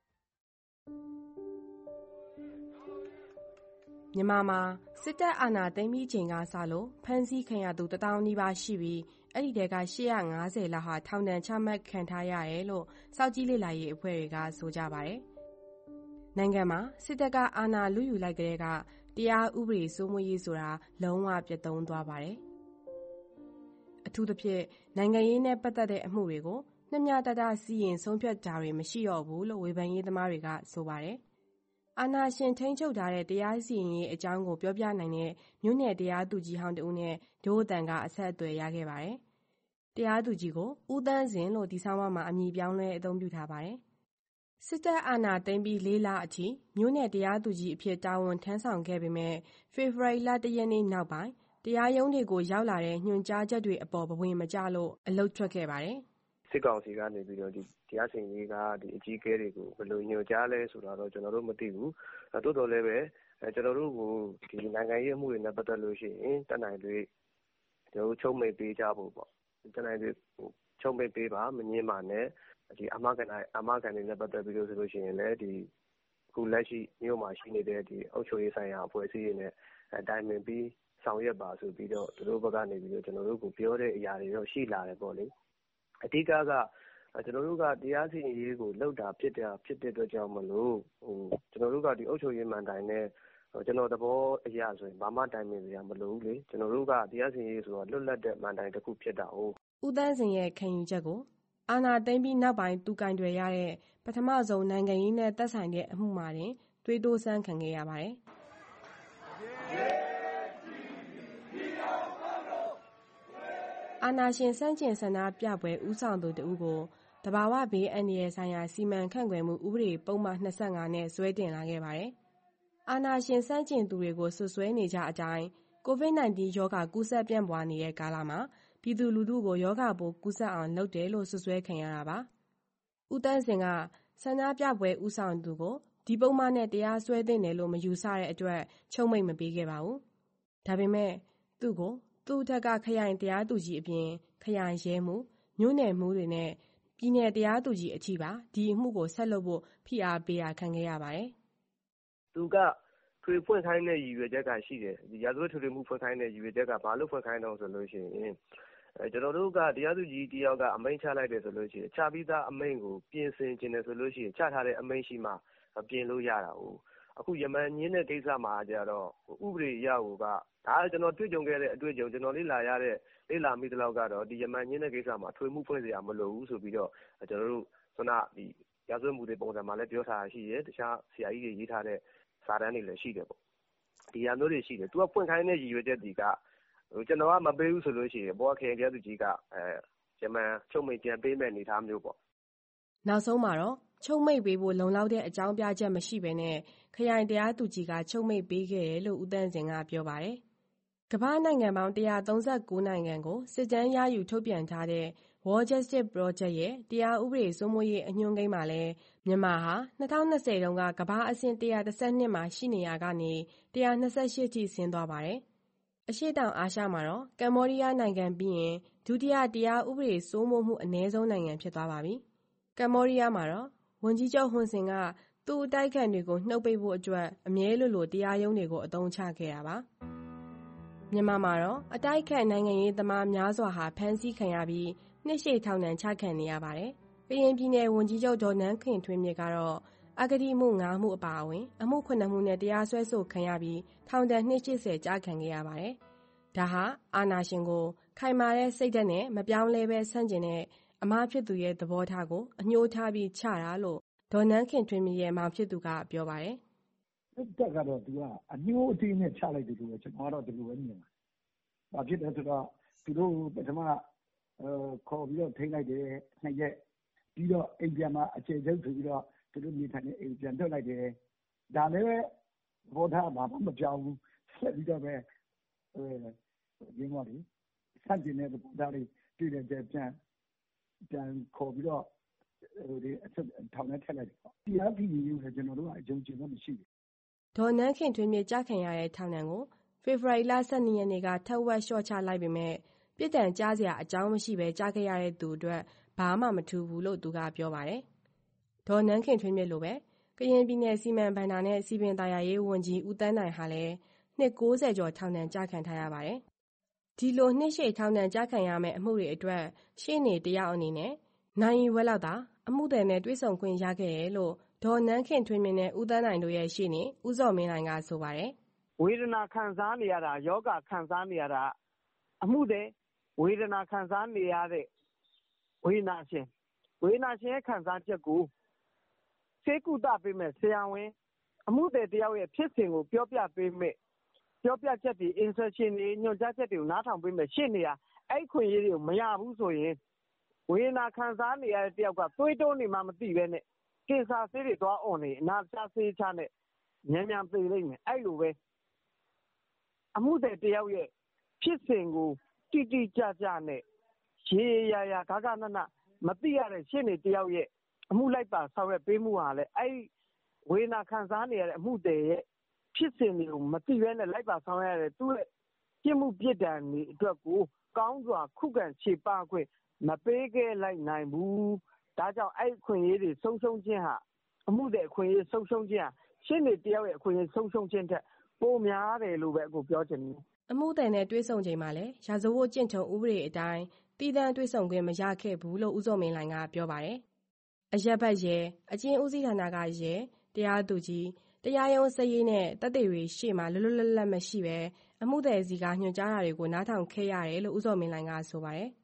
မြန်မာမှာစစ်တပ်အာဏာသိမ်းပြီးချိန်ကစလို့ဖမ်းဆီးခံရသူ1000နီးပါးရှိပြီးအဲ့ဒီတဲက850လောက်ဟာထောင်ဒဏ်ချမှတ်ခံထားရတယ်လို့စောင့်ကြည့်လေ့လာရေးအဖွဲ့တွေကဆိုကြပါတယ်။နိုင်ငံမှာစစ်တပ်ကအာဏာလုယူလိုက်တဲ့ကတရားဥပဒေစိုးမိုးရေးဆိုတာလုံးဝပြတ်သုံးသွားပါတယ်။အထူးသဖြင့်နိုင်ငံရေးနဲ့ပတ်သက်တဲ့အမှုတွေကိုမျှမျှတတစီရင်ဆုံးဖြတ်ကြတွေမရှိတော့ဘူးလို့ဝေဖန်ရေးသမားတွေကဆိုပါတယ်။အာဏာရှင်ထိန်းချုပ်ထားတဲ့တရားစီရင်ရေးအကြောင်းကိုပြောပြနိုင်တဲ့မြို့နယ်တရားသူကြီးဟောင်းတဦးနဲ့ဒို့အတန်ကအဆက်အသွယ်ရခဲ့ပါတယ်။တရားသူကြီးကိုဦးသန်းစင်လို့ဒီဆောင်မှာအမည်ပြောင်းလဲအသုံးပြုထားပါတယ်။စစ်တပ်အာဏာသိမ်းပြီး4လအထိမြို့နယ်တရားသူကြီးအဖြစ်တာဝန်ထမ်းဆောင်ခဲ့ပေမဲ့ဖေဖော်ဝါရီလ1ရက်နေ့နောက်ပိုင်းတရားရုံးတွေကိုရောက်လာတဲ့ညွှန်ကြားချက်တွေအပေါ်ဘဝင်မကျလို့အလုပ်ထွက်ခဲ့ပါတယ်။စစ်ကောင်စီကနေပြီးတော့ဒီတရားစီရင်ရေးကဒီအကြီးအကဲတွေကိုဘယ်လိုညွှန်ကြားလဲဆိုတာတော့ကျွန်တော်တို့မသိဘူး။တိုးတော်လည်းပဲကျွန်တော်တို့ကိုဒီနိုင်ငံရေးအမှုတွေနဲ့ပတ်သက်လို့ရှိရင်တက်နိုင်တွေကျွန်တော်ချုပ်မိတ်ပေးကြဖို့ပေါ့။တက်နိုင်တွေချုပ်မိတ်ပေးပါမငင်းပါနဲ့ဒီအမကန်တွေနဲ့ပတ်သက်ပြီးလို့ဆိုလို့ရှိရင်လည်းဒီခုလက်ရှိမြို့မှာရှိနေတဲ့ဒီအုပ်ချုပ်ရေးဆိုင်ရာအဖွဲ့အစည်းတွေနဲ့တိုင်ပင်ပြီးဆောင်ရွက်ပါဆိုပြီးတော့သူတို့ဘက်ကနေပြီးတော့ကျွန်တော်တို့ကိုပြောတဲ့အရာတွေတော့ရှိလာတယ်ပေါ့လေအဓိကကကျွန်တော်တို့ကတရားစီရင်ရေးကိုလှုပ်တာဖြစ်တဲ့အတွက်ကြောင့်မလို့ကျွန်တော်တို့ကဒီအုပ်ချုပ်ရေးမှန်တိုင်နဲ့ကျွန်တော်သဘောအရာဆိုရင်ဘာမှတိုင်ပင်စရာမလိုဘူးလေကျွန်တော်တို့ကတရားစီရင်ရေးဆိုတော့လွတ်လပ်တဲ့မှန်တိုင်တစ်ခုဖြစ်တာဟုတ်ဦးသန်းစင်ရဲ့ခံယူချက်ကိုအာဏာသိမ်းပြီးနောက်ပိုင်းသူကင်တွေရတဲ့ပထမဆုံးနိုင်ငံရေးနဲ့သက်ဆိုင်တဲ့အမှုမှာတင်တွေးတိုးစမ်းခံခဲ့ရပါတယ်အာဏာရှင်စန့်ကျင်ဆန္ဒပြပွဲဦးဆောင်သူတဦးကိုတဘာဝဘေးအန္တရာယ်ဆိုင်ရာစီမံခန့်ခွဲမှုဥပဒေပုံမှန်25နဲ့ဆွဲတင်လာခဲ့ပါတယ်။အာဏာရှင်စန့်ကျင်သူတွေကိုဆွဆွဲနေကြအတိုင်း COVID-19 ရောဂါကူးစက်ပြန့်ပွားနေတဲ့ကာလမှာပြည်သူလူထုကိုရောဂါပိုးကူးစက်အောင်လုပ်တယ်လို့ဆွဆွဲခံရတာပါ။ဦးတန်းစင်ကဆန္ဒပြပွဲဦးဆောင်သူကိုဒီပုံမှန်နဲ့တရားစွဲသင့်တယ်လို့မယူဆတဲ့အတွက်ချုပ်မိတ်မပေးခဲ့ပါဘူး။ဒါပေမဲ့သူ့ကိုသူ့ထက်ကခရိုင်တရားသူကြီးအပြင်ခရိုင်ရဲမှုမြို့နယ်မှုတွေနဲ့ပြည်နယ်တရားသူကြီးအထိပါဒီအမှုကိုဆက်လုပ်ဖို့ဖိအားပေးတာခံခဲ့ရပါတယ်။သူကထွေဖွင့်ခိုင်းတဲ့ရည်ရွယ်ချက်ကရှိတယ်။ဒီရာဇဝတ်ထွေမှုဖွင့်ခိုင်းတဲ့ရည်ရွယ်ချက်ကဘာလို့ဖွင့်ခိုင်းတော့ဆိုလို့ရှိရင်ကျွန်တော်တို့ကတရားသူကြီးတယောက်ကအမိန့်ချလိုက်တယ်ဆိုလို့ရှိရင်ချပြီးသားအမိန့်ကိုပြင်ဆင်ခြင်းတယ်ဆိုလို့ရှိရင်ချထားတဲ့အမိန့်ရှိမှပြင်လို့ရတာဟုတ်အခုယမန်ညင်းတဲ့ကိစ္စမှာကြတော့ဥပဒေအရကိုကဒါကျွန်တော်တွေ့ကြုံခဲ့တဲ့အတွေ့အကြုံကျွန်တော်လေ့လာမိသလောက်ကတော့ဒီယမန်ညင်းတဲ့ကိစ္စမှာထွေမှုဖွင့်เสียမလိုဘူးဆိုပြီးတော့ကျွန်တော်တို့ခုနဒီရာဇဝတ်မှုတွေပုံစံမှာလည်းပြောထားတာရှိတယ်တခြားဆရာကြီးတွေရေးထားတဲ့စာတမ်းတွေလည်းရှိတယ်ပေါ့ဒီဟာမျိုးတွေရှိတယ်သူကဖွင့်ခိုင်းတဲ့ရည်ရွယ်ချက်ဒီကကျွန်တော်ကမပေးဘူးဆိုလို့ရှိရင်ဘောခရင်ကျသူကြီးကယမန်ချုပ်မိတ်ပြန်ပေးမဲ့အနေထားမျိုးပေါ့နောက်ဆုံးမှာတော့ချုပ်မိတ်ပေးဖို့လုံလောက်တဲ့အကြောင်းပြချက်မရှိဘဲနဲ့ခရိုင်တရားသူကြီးကချုပ်မိတ်ပေးခဲ့တယ်လို့ဦးတန်းစင်ကပြောပါတယ်။ကမ္ဘာနိုင်ငံပေါင်း139နိုင်ငံကိုစစ်တမ်းရယူထုတ်ပြန်ထားတဲ့ World Justice Project ရဲ့တရားဥပဒေစိုးမိုးရေးအညွှန်းကိန်းမှာလည်းမြန်မာဟာ2020တုန်းကကမ္ဘာအဆင့်112မှာရှိနေရာကနေ128ထိဆင်းသွားပါတယ်။အရှေ့တောင်အာရှမှာတော့ကမ္ဘောဒီးယားနိုင်ငံပြီးရင်ဒုတိယတရားဥပဒေစိုးမိုးမှုအနည်းဆုံးနိုင်ငံဖြစ်သွားပါပြီ။ကမ္ဘောဒီးယားမှာတော့ဝန်ကြီးချုပ်ဟွန်ဆင်ကသူ့အတိုက်ခံတွေကိုနှုတ်ပိတ်ဖို့အတွက်အမြဲလိုတရားရုံးတွေကိုအသုံးချခဲ့တာပါ။မြန်မာမှာတော့အတိုက်ခံနိုင်ငံရေးသမားများစွာဟာဖမ်းဆီးခံရပြီးနှစ်ရှည်ထောင်ဒဏ်ချခံနေရပါတယ်။ကရင်ပြည်နယ်ဝန်ကြီးချုပ်ဒေါ်နန်းခင်ထွေးမြင့်ကတော့အဂတိမှု9မှုအပါအဝင်အမှု9မှုနဲ့တရားစွဲဆိုခံရပြီးထောင်ဒဏ်280ကျခံခဲ့ရပါတယ်။ဒါဟာအာဏာရှင်ကိုခိုင်မာတဲ့စိတ်ဓာတ်နဲ့မပြောင်းလဲပဲဆန့်ကျင်တဲ့အမားဖြစ်သူရဲ့သဘောထားကိုအညှိုးထားပြီးချတာလို့ဒေါ်နန်းခင်ထွေးမြင့်ရဲ့မောင်ဖြစ်သူကပြောပါတယ်။စစ်တပ်ကတော့သူကအညှိုးအတင်းနဲ့ချလိုက်တယ်လို့ကျွန်တော်ကတော့ဒီလိုပဲမြင်ပါတယ်။ဘာဖြစ်လဲဆိုတော့သူတို့ပထမခေါ်ပြီးတော့ထိန်းလိုက်တယ်နှစ်ရက်ပြီးတော့အိမ်ပြန်မှာအခြေကျုပ်ဆိုပြီးတော့သူတို့နေထိုင်နေအိမ်ပြန်ထွက်လိုက်တယ်။ဒါလည်းဘောထားဘာမှမပြောင်းဘူးဆက်ပြီးတော့ပဲရင်းသွားတယ်။စัจကျင်တဲ့ဘောထားတွေတွေ့တဲ့ပြန်ခေါ်ပြီးတော့ဒီထောင်ထဲထည့်လိုက်တယ်ပေါ့တရားပြည်ကြီးကိုကျွန်တော်တို့ကအယုံကြည်မှုမရှိဘူးဒေါ်နန်းခင်ထွေးမြင့်ကြခံရတဲ့ထောင်ဒဏ်ကိုဖေဖော်ဝါရီလ12ရက်နေ့ကထပ်ဝက်လျှော့ချလိုက်ပေမဲ့ပြစ်ဒဏ်ကြားစရာအကြောင်းမရှိပဲကြားခဲ့ရတဲ့သူအတွက်ဘာမှမထူးဘူးလို့သူကပြောပါတယ်ဒေါ်နန်းခင်ထွေးမြင့်လိုပဲကရင်ပြည်နယ်စီမံဘဏ္ဍာနဲ့စီပင်သာယာရေးဝန်ကြီးဦးတန်းနိုင်ဟာလည်းနှစ်90ကျော်ထောင်ဒဏ်ကြခံထားရပါတယ်ဒီလိုနှစ်ရှည်ထောင်ဒဏ်ကြခံရမယ့်အမှုတွေအတွက်ရှေ့နေတယောက်အနေနဲ့နိုင်ဝက်လောက်သာအမှုတွေနဲ့တွေ့ဆုံခွင့်ရခဲ့တယ်လို့ဒေါ်နန်းခင်ထွေးမြင့်နဲ့ဦးသန်းနိုင်တို့ရဲ့ရှေ့နေဦးစောမင်းနိုင်ကဆိုပါတယ်ဝေဒနာခံစားနေရတာယောဂခံစားနေရတာအမှုတွေဝေဒနာခံစားနေရတဲ့ဝေဒနာရှင်ရဲ့ခံစားချက်ကိုဆေးကုသပေးမဲ့ဆရာဝန်အမှုတွေတယောက်ရဲ့ဖြစ်စဉ်ကိုပြောပြပေးမဲ့ပြောပြချက်တွေ instruction တွေညွှန်ကြားချက်တွေကိုနားထောင်ပေးမဲ့ရှေ့နေရအဲ့ခွင့်ရေးတွေကိုမရဘူးဆိုရင်ဝေဒနာခံစားနေရတဲ့တယောက်ကသွေးတိုးနေမှမသိပဲနဲ့ကင်ဆာဆေးတွေသွားអွန်နေအနာချဆေးချနဲ့မြန်သေလိမ့်မယ်အဲ့လိုပဲအမှုတွေတယောက်ရဲ့ဖြစ်စဉ်ကိုတိတိကျကျနဲ့ရေရာရာဂဂနနမသိရတဲ့ရှင်းနေတယောက်ရဲ့အမှုလိုက်ပါဆောင်ရွက်ပေးမှုဟာလည်းအဲ့ဝေဒနာခံစားနေရတဲ့အမှုတွေရဲ့ဖြစ်စဉ်တွေကိုမသိဘဲနဲ့လိုက်ပါဆောင်ရွက်ရတဲ့သူ့ရဲ့ပြစ်မှုပြစ်ဒဏ်တွေအတွက်ကိုကောင်းစွာခုခံခြေပခွင့်မပေးခဲ့လိုက်နိုင်ဘူးဒါကြောင့်အဲ့ခွင့်ရေးတွေဆုံးရှုံးခြင်းဟာအမှုတွေအခွင့်ရေးဆုံးရှုံးခြင်းဟာရှင်းနေတယောက်ရဲ့အခွင့်ရေးဆုံးရှုံးခြင်းတဲ့ပိုများတယ်လို့ပဲအခုပြောချင်တယ်အမှုသည်နဲ့တွေ့ဆုံချိန်မှာလည်းရာဇဝတ်ကျင့်ထုံဥပဒေအတိုင်းတည်တံ့တွေ့ဆုံခွင့်မရခဲ့ဘူးလို့ဦးစောမင်းလှိုင်ကပြောပါတယ်။အရက်ဘတ်ရဲအကျဉ်းဦးစီးဌာနကရဲတရားသူကြီးတရားရုံးစရေးနဲ့တပ်တွေရှေ့မှာလွတ်လွတ်လပ်လပ်မရှိပဲအမှုသည်စီကညွှန်ကြားတာတွေကိုနားထောင်ခဲ့ရတယ်လို့ဦးစောမင်းလှိုင်ကဆိုပါတယ်။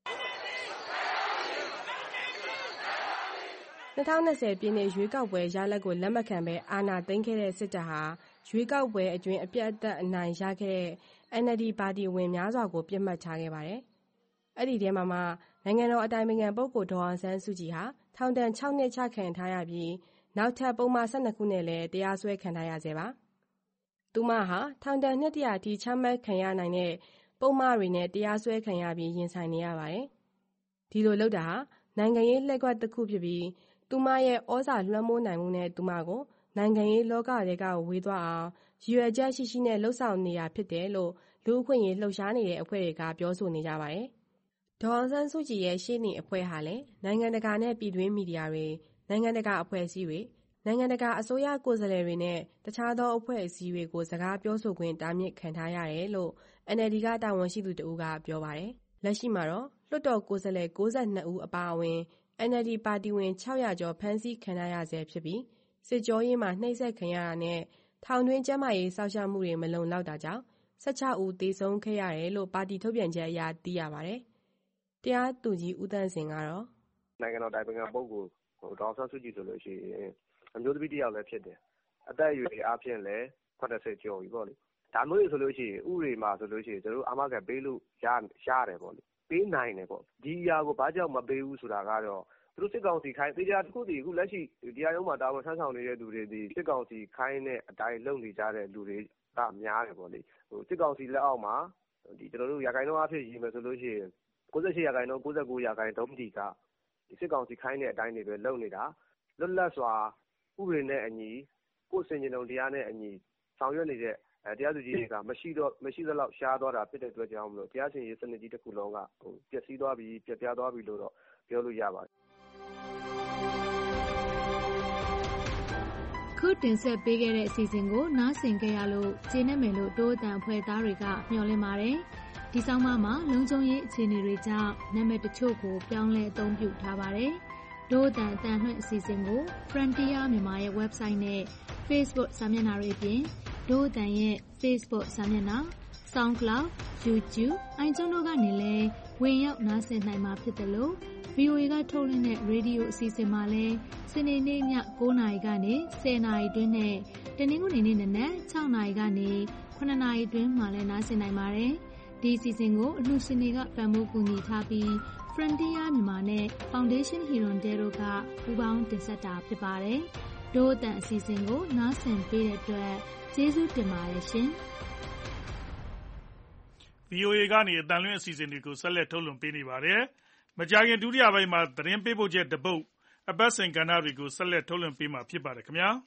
2020ပြည်နှစ်ရွေးကောက်ပွဲရလဒ်ကိုလက်မခံဘဲအာဏာသိမ်းခဲ့တဲ့စစ်တပ်ဟာရွေးကောက်ပွဲအတွင်းအပြတ်အသတ်အနိုင်ရခဲ့တဲ့ NLD ပါတီဝင်များစွာကိုပြစ်မှတ်ထားခဲ့ပါတယ်။အဲ့ဒီထဲမှာနိုင်ငံတော်အတိုင်ပင်ခံပုဂ္ဂိုလ်ဒေါ်အောင်ဆန်းစုကြည်ဟာထောင်ဒဏ်6နှစ်ချခံထားရပြီးနောက်ထပ်ပုံမှန်12ခုနဲ့လည်းတရားစွဲခံထားရဆဲပါ။သူမဟာထောင်ဒဏ်200ထိချမှတ်ခံရနိုင်တဲ့ပုံမှန်တွေနဲ့တရားစွဲခံရပြီးရင်ဆိုင်နေရပါတယ်။ဒီလိုလုပ်တာဟာနိုင်ငံရေးလှည့်ကွက်တစ်ခုဖြစ်ပြီးသူမရဲ့ဩဇာလွှမ်းမိုးနိုင်မှုနဲ့သူမကိုနိုင်ငံရေးလောကတွေကဝေးသွားအောင်ရည်ရွယ်ချက်ရှိနဲ့လှုပ်ဆောင်နေတာဖြစ်တယ်လို့လူ့အခွင့်အရေးလှုပ်ရှားနေတဲ့အဖွဲ့တွေကပြောဆိုနေကြပါတယ်။ဒေါ်အောင်ဆန်းစုကြည်ရဲ့ရှေ့နေအဖွဲ့ဟာလည်းနိုင်ငံတကာနဲ့ပြည်တွင်းမီဒီယာတွေနိုင်ငံတကာအဖွဲ့အစည်းတွေနိုင်ငံတကာအစိုးရကိုယ်စားလှယ်တွေနဲ့တခြားသောအဖွဲ့အစည်းတွေကိုစကားပြောဆိုခွင့်တားမြစ်ခံထားရတယ်လို့ NLD ကတာဝန်ရှိသူတဦးကပြောပါတယ်။လက်ရှိမှာတော့လွှတ်တော်ကိုယ်စားလှယ်62ဦးအပါအဝင် NLD ပါတီဝင်600ကျော်ဖမ်းဆီးခံရဆဲဖြစ်ပြီးစစ်ကြောရေးမှာနှိပ်စက်ခံရတာနဲ့ထောင်တွင်းကျန်းမာရေးစောင့်ရှောက်မှုတွေမလုံလောက်တာကြောင့်16ဦးသေဆုံးခဲ့ရတယ်လို့ပါတီထုတ်ပြန်ချက်အရသိရပါတယ်။တရားသူကြီးဦးသန့်စင်ကတော့နိုင်ငံတော်တိုင်ပင်ခံပုဂ္ဂိုလ်ဒေါ်အောင်ဆန်းစုကြည်ဆိုလို့ရှိရင်အမျိုးသမီးတစ်ယောက်လည်းဖြစ်တယ်။အသက်အရွယ်အားဖြင့်လည်း80ကျော်ပြီပေါ့လေ။ဒါမျိုးဆိုလို့ရှိရင်ဥပဒေမှာဆိုလို့ရှိရင်ကျွန်တော်အာမခံပေးလို့ရတယ်ပေါ့လေ။ပေးနိုင်တယ်ပေါ့။ဒီအရာကိုဘာကြောင့်မပေးဘူးဆိုတာကတော့သူတို့စစ်ကောင်စီခိုင်းတရားတစ်ခုတည်းအခုလက်ရှိတရားရုံးမှာတာဝန်ထမ်းဆောင်နေတဲ့လူတွေဒီစစ်ကောင်စီခိုင်းတဲ့အတိုင်းလုပ်နေကြတဲ့လူတွေကများတယ်ပေါ့လေစစ်ကောင်စီလက်အောက်မှာဒီကျွန်တော်တို့ရာခိုင်နှုန်းအဖြစ်ရေးမယ်ဆိုလို့ရှိရင်98ရာခိုင်နှုန်း99ရာခိုင်နှုန်းဒီကဒီစစ်ကောင်စီခိုင်းတဲ့အတိုင်းတွေပဲလုပ်နေတာလွတ်လပ်စွာဥပဒေနဲ့အညီကိုယ်စင်ကြယ်လုံးတရားနဲ့အညီဆောင်ရွက်နေတဲ့တရားသူကြီးတွေကမရှိသလောက်ရှားသွားတာဖြစ်တဲ့အတွက်ကြောင့်မလို့တရားစီရင်ရေးစနစ်ကြီးတစ်ခုလုံးကပျက်စီးသွားပြီပြပြသွားပြီလို့တော့ပြောလို့ရပါတယ်ခုတင်ဆက်ပေးခဲ့တဲ့အစီအစဉ်ကိုနားဆင်ကြရလို့ကျေနပ်မယ်လို့တိုးအတန်အဖွဲ့သားတွေကမျှော်လင့်ပါတယ်။ဒီဆောင်မှာလုံခြုံရေးအခြေအနေတွေကြောင့်နာမည်တချို့ကိုပြောင်းလဲအသုံးပြုထားပါတယ်။တိုးအတန်အတန်လွှင့်အစီအစဉ်ကို Frontier မြန်မာရဲ့ website နဲ့ Facebook စာမျက်နှာတွေအပြင်တိုးအတန်ရဲ့ Facebook စာမျက်နှာ SoundCloud, YouTube, iTunes တို့ကနေလည်းဝင်ရောက်နားဆင်နိုင်မှာဖြစ်တယ်လို့ VOA ကထုတ်လွှင့်တဲ့ရေဒီယိုအစီအစဉ်မှာလည်းစနေနေ့ည9:00နာရီကနေ10:00နာရီတွင်းနဲ့တနင်္ဂနွေနေ့နနက်6:00နာရီကနေ9:00နာရီတွင်းမှာလည်းနားဆင်နိုင်ပါတယ်။ဒီအစီအစဉ်ကိုအလှူရှင်တွေကပံ့ပိုးကူညီထားပြီး Frontier မြန်မာနဲ့ Foundation Hirondale တို့ကပူးပေါင်းတင်ဆက်တာဖြစ်ပါတယ်။ဒို့အတန်အစီအစဉ်ကိုနားဆင်ပေးတဲ့အတွက်ကျေးဇူးတင်ပါတယ်ရှင်။ VOA ကနေအတန်လွင့်အစီအစဉ်တွေကိုဆက်လက်ထုတ်လွှင့်ပေးနေပါတယ်။မကြာခင်ဒုတိယပိုင်းမှာသတင်းပေးပို့ချက်တပုတ်အပတ်စဉ်ကဏ္ဍတွေကိုဆက်လက်ထုတ်လွှင့်ပေးမှာဖြစ်ပါတယ်ခင်ဗျာ။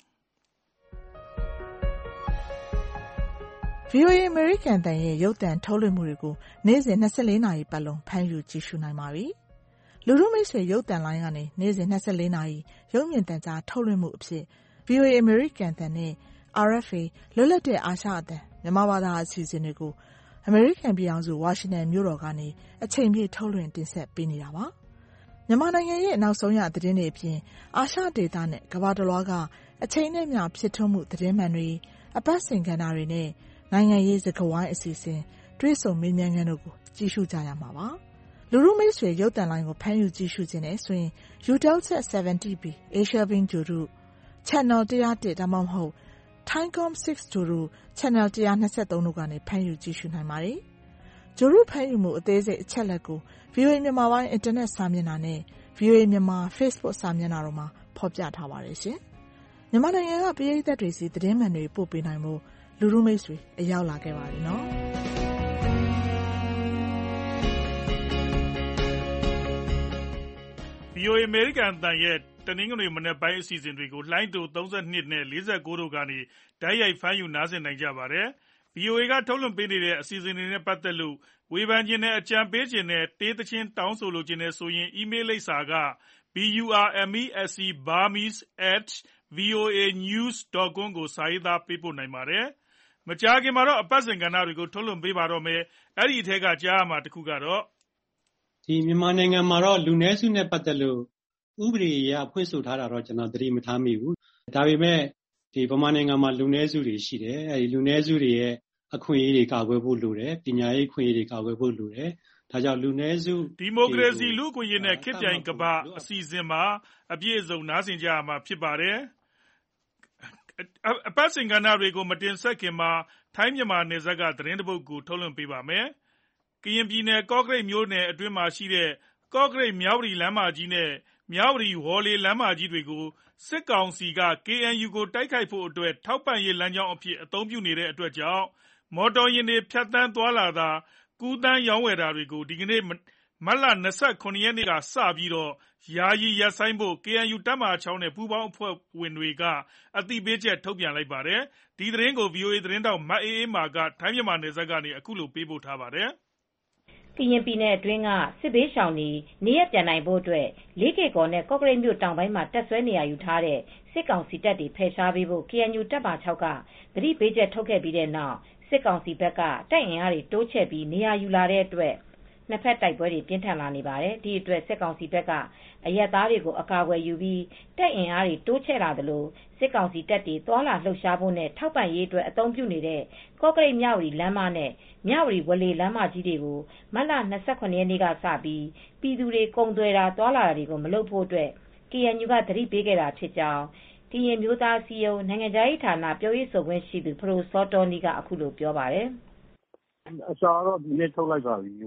VOA American တန်ရဲ့ရုပ်သံထုတ်လွှင့်မှုတွေကိုနေ့စဉ်24နာရီပတ်လုံးဖမ်းယူကြည့်ရှုနိုင်ပါပြီ။လူထုမိတ်ဆွေရုပ်သံလိုင်းကနေနေ့စဉ်24နာရီရုပ်မြင်သံကြားထုတ်လွှင့်မှုအဖြစ် VOA American တန်နဲ့ RFA လွတ်လပ်တဲ့အာရှအသံမြန်မာဘာသာအစီအစဉ်တွေကိုအမေရိကန်ပြည်ထောင်စုဝါရှင်တန်မြို့တော်ကနေအချိန်ပြည့်ထုတ်လွှင့်တင်ဆက်ပေးနေတာပါ။မြန်မာနိုင်ငံရဲ့နောက်ဆုံးရသတင်းတွေအပြင်အာရှဒေသနဲ့ကမ္ဘာတစ်လွှားကအချိန်နဲ့မျှဖြစ်ထွန်းမှုသတင်းမှန်တွေအပတ်စဉ်ကဏ္ဍတွေနဲ့နိုင်ငံရေးစကားဝိုင်းအစီအစဉ်တွေးဆုံမေးမြန်းခန်းတို့ကိုကြည့်ရှုကြရမှာပါ။လူထုမိတ်ဆွေရုပ်သံလိုင်းကိုဖမ်းယူကြည့်ရှုခြင်းနဲ့ဆိုရင် Utelsat 70B Asia Bin ဂျိုရု Channel 101ဒါမှမဟုတ် Thaicom 6ဂျိုရု Channel 123တို့ကနေဖမ်းယူကြည့်ရှုနိုင်ပါတယ်။ဂျိုရုဖမ်းယူမှုအသေးစိတ်အချက်လက်ကို VOA မြန်မာပိုင်းအင်တာနက်စာမျက်နှာနဲ့ VOA မြန်မာ Facebook စာမျက်နှာတို့မှာဖော်ပြထားပါတယ်ရှင်။မြန်မာနိုင်ငံကပရိသတ်တွေစီသတင်းမှန်တွေပို့ပေးနိုင်မှုလူထုမိတ်ဆွေအရောက်လာခဲ့ပါပြီနော်။ VOA အမေရိကန်အသံရဲ့တနင်္ဂနွေမနက်ပိုင်းအစီအစဉ်တွေကိုလိုင်းတူ32နဲ့49တို့ကနေတိုက်ရိုက်ဖမ်းယူနားဆင်နိုင်ကြပါတယ်။ VOA ကထုတ်လွှင့်ပေးနေတဲ့အစီအစဉ်တွေနဲ့ပတ်သက်လို့ဝေဖန်ခြင်းနဲ့အကြံပေးခြင်းနဲ့တေးသချင်းတောင်းဆိုလိုခြင်းနဲ့ဆိုရင် email လိပ်စာကburmese@voanews.com ကိုစာရေးသားပေးပို့နိုင်ပါတယ်။မကြာခင်မှာတော့အပတ်စဉ်ကဏ္ဍတွေကိုထုတ်လွှင့်ပေးပါတော့မယ်။အဲ့ဒီအထက်ကကြားရမှာတစ်ခုကတော့ဒီမြန်မာနိုင်ငံမှာတော့လူနည်းစုနဲ့ပတ်သက်လို့ဥပဒေအရဖွင့်ဆိုထားတာတော့ကျွန်တော်သတိမထားမိဘူး။ဒါပေမဲ့ဒီဗမာနိုင်ငံမှာလူနည်းစုတွေရှိတယ်။အဲဒီလူနည်းစုတွေရဲ့အခွင့်အရေးတွေကာကွယ်ဖို့လိုတယ်။ပညာရေးအခွင့်အရေးတွေကာကွယ်ဖို့လိုတယ်။ဒါကြောင့်လူနည်းစုဒီမိုကရေစီလူ့အခွင့်အရေးနဲ့ခေတ်ပြိုင်ကမ္ဘာအစီအစဉ်မှာအပြည့်အစုံနားဆင်ကြရမှာဖြစ်ပါတယ်။အပတ်စဉ်ကဏ္ဍတွေကိုမတင်ဆက်ခင်မှာထိုင်းမြန်မာနယ်စပ်ကသတင်းတစ်ပုဒ်ကိုထုတ်လွှင့်ပေးပါမယ်။ကရင်ပြည်နယ်ကော့ကရိတ်မြို့နယ်အတွင်းမှာရှိတဲ့ကော့ကရိတ်မြဝတီလမ်းမကြီးနဲ့မြဝတီဝေါ်လေလမ်းမကြီးတွေကိုစစ်ကောင်စီက KNU ကိုတိုက်ခိုက်ဖို့အတွက်ထောက်ပံ့ရေးလမ်းကြောင်းအဖြစ်အသုံးပြုနေတဲ့အတွက်ကြောင့်မော်တော်ယာဉ်တွေဖြတ်သန်းသွားလာတာကူးသန်းရောင်းဝယ်တာတွေကိုဒီကနေ့မတ်လ29ရက်နေ့ကစပြီးတော့ယာယီရပ်ဆိုင်းဖို့ KNU တပ်မဟာ6နဲ့ပူးပေါင်းအဖွဲ့ဝင်တွေကအသိပေးချက်ထုတ်ပြန်လိုက်ပါတယ်။ဒီသတင်းကို VOA သတင်းတောက်မအေးအေးမာကထိုင်းမြန်မာနယ်စပ်ကနေအခုလိုပေးပို့ထားပါတယ်။ကရင်ပြည်နယ်အတွင်းကစစ်ဘေးရှောင်တွေနေရပြန်နိုင်ဖို့အတွက်လေးကေကော်နဲ့ကော့ကရိတ်မြို့တောင်ပိုင်းမှာတက်ဆွဲနေရယူထားတဲ့စစ်ကောင်စီတပ်တွေဖယ်ရှားပေးဖို့ KNU တပ်မဟာ6ကသတိပေးချက်ထုတ်ခဲ့ပြီးတဲ့နောက်စစ်ကောင်စီဘက်ကတိုက်အင်အားတွေတိုးချဲ့ပြီးနေရာယူလာတဲ့အတွက်နှစ်ဖက်တိုက်ပွဲတွေပြင်းထန်လာနေပါတယ်။ဒီအတွက်စစ်ကောင်စီဘက်ကအရက်သားတွေကိုအကာအကွယ်ယူပြီးတိုက်အင်အားတွေတိုးချဲ့လာသလိုစစ်ကောင်စီတပ်တွေသွာလာလှုပ်ရှားဖို့နဲ့ထောက်ပံ့ရေးအတွက်အသုံးပြုနေတဲ့ကော့ကရိတ်မြဝတီလမ်းမနဲ့မြဝတီဝလေလမ်းမကြီးတွေကိုမတ်လ29ရက်နေ့ကစပြီးပြည်သူတွေကုန်သွယ်တာသွာလာတာတွေကိုမလုပ်ဖို့အတွက် KNU ကသတိပေးခဲ့တာဖြစ်ကြောင်းကရင်မျိုးသားစည်းရုံးနိုင်ငံခြားရေးဌာနပြောရေးဆိုခွင့်ရှိသူဖဒိုစောတောနီးကအခုလိုပြောပါတယ်။အစာတော့ဒီနေ့ထုတ်လိုက်ပါပြီ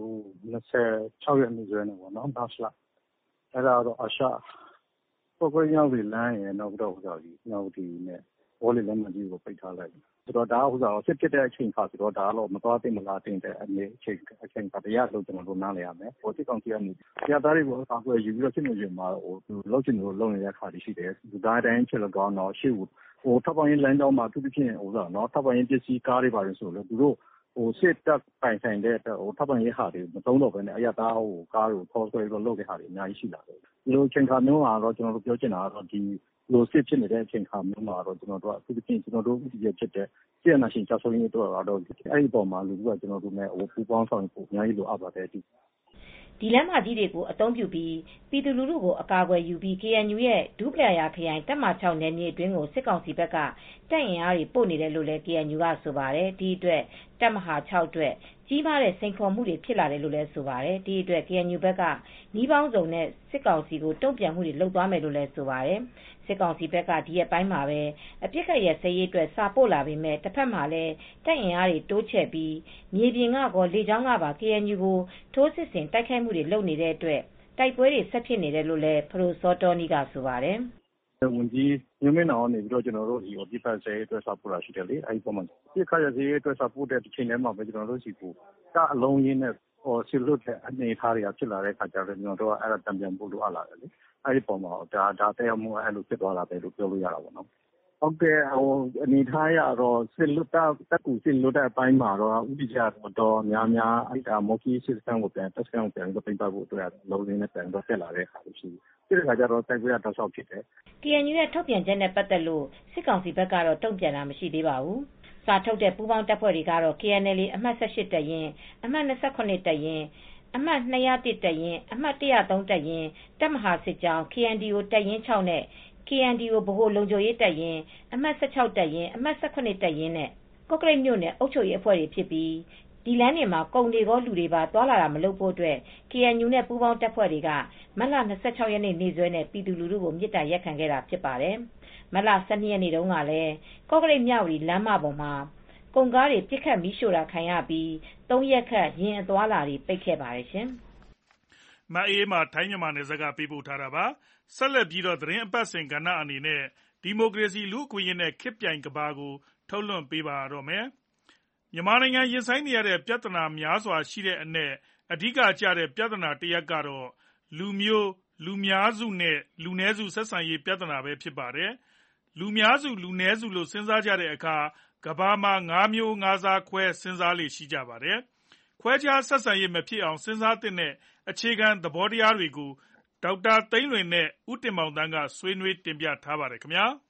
26ရက်နေ့စွဲနေပေါ့နော်မတ်လအဲ့ဒါတော့အရှာပိုကွေးရောက်ပြီလမ်းရယ်နောက်တော့နောက်ဒီနဲ့ဘောလေးလမ်းမကြီးကိုပိတ်ထားလိုက်ဆိုတော့ဒါကစစ်ဖြစ်တဲ့အချိန်ခါဆိုတော့ဒါကတော့မတော်သိမလားတင်တဲ့အချိန်ခါတရားလို့ကျွန်တော်တို့နားလည်ရမယ်ဟိုစစ်ကောင်စီကနေတရားသားတွေကိုအကာအကွယ်ယူပြီးတော့စစ်နေကြမှာဟိုလောက်ချင်လို့လုံနေတဲ့ခါတွေရှိတယ်ဒီတိုင်းတိုင်းချက်လို့ကောင်းတော့ရှေ့ဟိုထောက်ပံ့ရေးလမ်းကြောင်းမှာသူဖြစ်ဖြစ်နော်ထောက်ပံ့ရေးပစ္စည်းကားတွေပါတယ်ဆိုလို့သူတို့စစ်တပ်ပိုင်ဆိုင်တဲ့ထောက်ပံ့ရေးဟာတွေမသုံးတော့ဘဲနဲ့အရသားကားကိုခေါ်ဆွဲပြီးတော့လုပ်တဲ့ဟာတွေအများကြီးရှိလာတယ်ဒီလိုအချိန်ခါမျိုးမှာတော့ကျွန်တော်တို့ပြောချင်တာကတော့ဒီလိုစစ်ဖြစ်နေတဲ့အချိန်ခါမျိုးမှာတော့ကျွန်တော်တို့အခုပြင်ကျွန်တော်တို့ဒီရဖြစ်တဲ့ပြည်နာရှင်ချဆုံးရေးတော့အဲ့ဒီပေါ်မှာလူကကျွန်တော်တို့နဲ့ပူပေါင်းဆောင်ဖို့အများကြီးလိုအပ်ပါတယ်ဒီလမ်းမကြီးတွေကိုအသုံးပြုပြီးပြည်သူလူထုကိုအကာအကွယ်ယူပြီး KNU ရဲ့ဒူးပလာယာခရိုင်တပ်မ6နယ်မြေအတွင်းကိုစစ်ကောင်စီဘက်ကတပ်အင်အားတွေပို့နေတယ်လို့လည်း KNU ကဆိုပါတယ်ဒီအတွက်တပ်မဟာ6အတွက်ကြီးမားတဲ့စိန်ခေါ်မှုတွေဖြစ်လာတယ်လို့လည်းဆိုပါတယ်ဒီအတွက် KNU ဘက်ကနှီးပေါင်းစုံနဲ့စစ်ကောင်စီကိုတုံ့ပြန်မှုတွေလုပ်သွားမယ်လို့လည်းဆိုပါတယ်စစ်ကောင်စီဘက်ကဒီရက်ပိုင်းမှာပဲအပြစ်ခတ်ရစရေးအတွက်စာပို့လာပေမဲ့တစ်ဖက်မှာလည်းတပ်အင်အားတွေတိုးချဲ့ပြီးမြေပြင်ကကောလေကြောင်းကပါ KNU ကိုထိုးစစ်ဆင်တိုက်ခိုက်မှုတွေလုပ်နေတဲ့အတွက်တိုက်ပွဲတွေဆက်ဖြစ်နေတယ်လို့လည်းဖရိုစောတောနီကဆိုပါတယ်ဝန်ကြီးမြို့မင်းအောင်နေပြီးတော့ကျွန်တော်တို့ဒီပြစ်ဖက်စဲအတွက်စာပို့လာရှိတယ်လေအဲဒီပုံမှာပြစ်ခတ်ရစရေးအတွက်စာပို့တဲ့တစ်ချိန်တည်းမှာပဲကျွန်တော်တို့စီကိုကအလုံးရင်းနဲ့ဆီလွတ်တဲ့အနေအထားတွေကဖြစ်လာတဲ့အခါကျတော့ကျွန်တော်တို့ကအဲ့ဒါတံပြန်ပို့လို့အပ်လာတယ်လေအဲဒီပုံမှာဒါတက်ရောက်မှုအဲ့လိုဖြစ်သွားတာပဲလို့ပြောလို့ရတာပေါ့နော်ဟုတ်ကဲ့အနေထားရတော့စစ်လွတ်တက်ကူစစ်လွတ်တဲ့အပိုင်းမှာတော့ဥပဒေကြတော့များအဲ့ဒါမော်ကီစစ်စတန်ကိုပြန်တက်စကန်ကိုပြန်တော့ပြင်ပဖို့အတွက်လုံးရင်းနဲ့ပြန်တော့တက်လာတဲ့အခါရှိတယ်ဒီကကြတော့တိုက်ပွဲတော့ဆောက်ဖြစ်တယ် KNU ရဲ့ထုတ်ပြန်ချက်နဲ့ပတ်သက်လို့စစ်ကောင်စီဘက်ကတော့တုံ့ပြန်တာမရှိသေးပါဘူးစာထုတ်တဲ့ပူးပေါင်းတပ်ဖွဲ့တွေကတော့ KNL အမှတ်18တပ်ရင်းအမှတ်28တပ်ရင်းအမှတ်201တပ်ရင်းအမှတ်103တပ်ရင်းတပ်မဟာစစ်ကြောင်း KNDO တပ်ရင်း6နဲ့ KNDO ဗဟိုလုံခြုံရေးတပ်ရင်းအမှတ်16တပ်ရင်းအမှတ်18တပ်ရင်းနဲ့ကော့ကရိတ်မြို့နယ်အုပ်ချုပ်ရေးအဖွဲ့တွေဖြစ်ပြီးဒီလမ်းတွေမှာကုန်တွေကောလူတွေပါသွားလာတာမလုပ်ဖို့အတွက် KNU နဲ့ပူးပေါင်းတပ်ဖွဲ့တွေကမတ်လ26ရက်နေ့နေ့စွဲနဲ့ပြည်သူလူထုကိုမြစ်တာရက်ခံခဲ့တာဖြစ်ပါတယ်မတ်လ12ရက်နေ့တုန်းကလည်းကော့ကရိတ်မြဝတီလမ်းမပေါ်မှာကုန်ကားတွေပြစ်ခတ်မီးရှို့တာခံရပြီး3ရက်ခန့်ယာဉ်အသွားလာတွေပိတ်ခဲ့ပါတယ်ရှင်မအေးမှာထိုင်းမြန်မာနယ်စပ်ကပေးပို့ထားတာပါဆက်လက်ပြီးတော့သတင်းအပတ်စဉ်ကဏ္ဍအနေနဲ့ဒီမိုကရေစီလူ့အခွင့်အရေးနဲ့ခေတ်ပြိုင်ကမ္ဘာကိုထုတ်လွှင့်ပေးပါတော့မယ်မြန်မာနိုင်ငံရင်ဆိုင်နေရတဲ့ပြဿနာများစွာရှိတဲ့အနက်အဓိကကျတဲ့ပြဿနာတစ်ရပ်ကတော့လူမျိုးလူများစုနဲ့လူနည်းစုဆက်ဆံရေးပြဿနာပဲဖြစ်ပါတယ်။လူများစုလူနည်းစုလို့စဉ်းစားကြတဲ့အခါကမ္ဘာမှာ၅ မျိုး၅ စားခွဲစဉ်းစားလေ့ရှိကြပါတယ်။ခွဲခြားဆက်ဆံရေးမဖြစ်အောင်စဉ်းစားသင့်တဲ့အခြေခံသဘောတရားတွေကိုဒေါက်တာသိန်းလွင်နဲ့ဦးတင်မောင်သန်းကဆွေးနွေးတင်ပြထားပါတယ်ခင်ဗျာ။